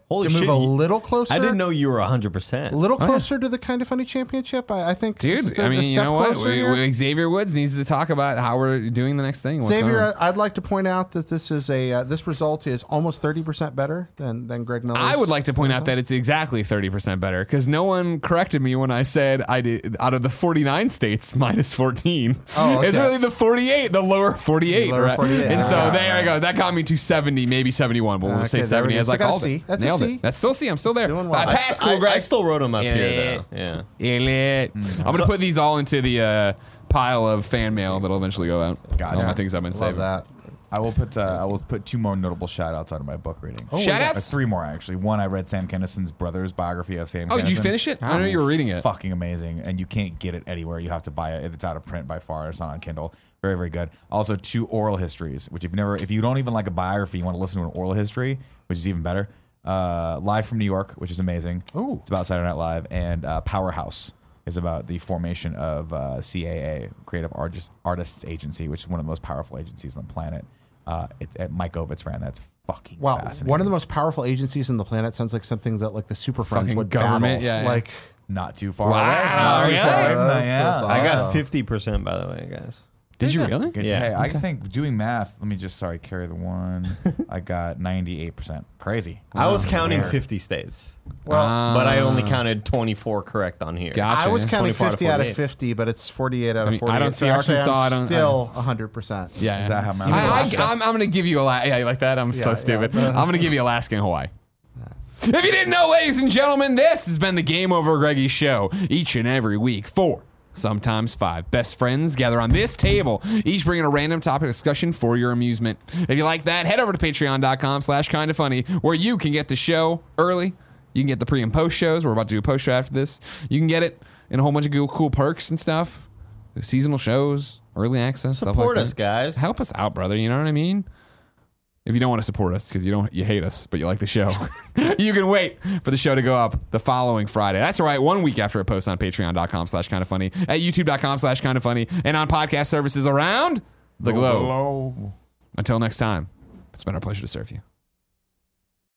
Holy to move shit! a you- little closer. I didn't know you were hundred percent. A little closer to the Kind of Funny championship. I, I think, Dude, just a- I a mean, you step know what? closer We, here. we- Xavier Woods needs to talk about how we're doing the next thing. What's Xavier, going on? I'd like to point out that this is a uh, this result is almost thirty percent better than than Greg Miller's. I would like to point out that it's exactly thirty percent better because no one corrected me when I said I did out of the forty-nine states minus fourteen. Oh, okay. It's really the forty-eight, the lower forty-eight, Lower right? forty-eight. And so Ah, there I go. That got me to seventy, maybe seventy-one, but we'll just say Okay, there we seventy go. as So I got a called C. it. That's a Nailed C. it. That's still C. I'm still there. Doing well. I I passed, I, cool, Greg. I still wrote them up Yeah. here, though. Yeah. Idiot. I'm going to put these all into the uh, pile of fan mail that'll eventually go out. Gotcha. All my things I've been Love saving. that. I will put uh, I will put two more notable shout outs out of my book reading. Oh, Shout Uh, outs? three more actually. One, I read Sam Kinnison's brother's biography of Sam Oh, Kinison. did you finish it? I know you were reading it. Fucking amazing, and you can't get it anywhere. You have to buy it. It's out of print by far. It's not on Kindle. Very, very good. Also, two oral histories, which if you've never, if you don't even like a biography, you want to listen to an oral history, which is even better. Uh, Live from New York, which is amazing. Ooh. It's about Saturday Night Live, and uh, Powerhouse is about the formation of uh, C A A, Creative Artists Artists Agency, which is one of the most powerful agencies on the planet. Uh, it, it, Mike Ovitz ran. That's fucking Wow, fascinating. one of the most powerful agencies on the planet sounds like something that like the Super Friends Fucking would government, battle. yeah, yeah. Like Not too far Wow, away. Not too really? far away from that, That's- yeah. that's I got awesome. fifty percent, by the way, guys. Did you really? Good Yeah. Hey, I think doing math, let me just, sorry, carry the one. I got ninety-eight percent. Crazy. I was counting Weird. fifty states, Well, but I only counted twenty-four correct on here. Gotcha. I was counting twenty-four out of fifty out of forty-eight. fifty, but it's forty-eight out I of mean, I forty-eight. don't so see actually Arkansas, I'm I don't- still one hundred percent. Yeah. Is that how Mount I, Nebraska? I, I'm, I'm going to give you Alaska. Yeah, you like that? I'm so Yeah, stupid. yeah. I'm going to give you Alaska and Hawaii. If you didn't know, ladies and gentlemen, this has been the Game Over Greggy Show each and every week. Four, sometimes five best friends gather on this table, each bringing a random topic discussion for your amusement. If you like that, head over to patreon.com slash kind of funny, where you can get the show early. You can get the pre and post shows. We're about to do a post show after this. You can get it in a whole bunch of cool, cool perks and stuff. Seasonal shows, early access, stuff like Support that. us, guys. Help us out, brother. You know what I mean? If you don't want to support us because you don't, you hate us, but you like the show, you can wait for the show to go up the following Friday. That's right, one week after it posts on patreon.com slash kind of funny, at youtube.com slash kind of funny, and on podcast services around the globe. Until next time, it's been our pleasure to serve you.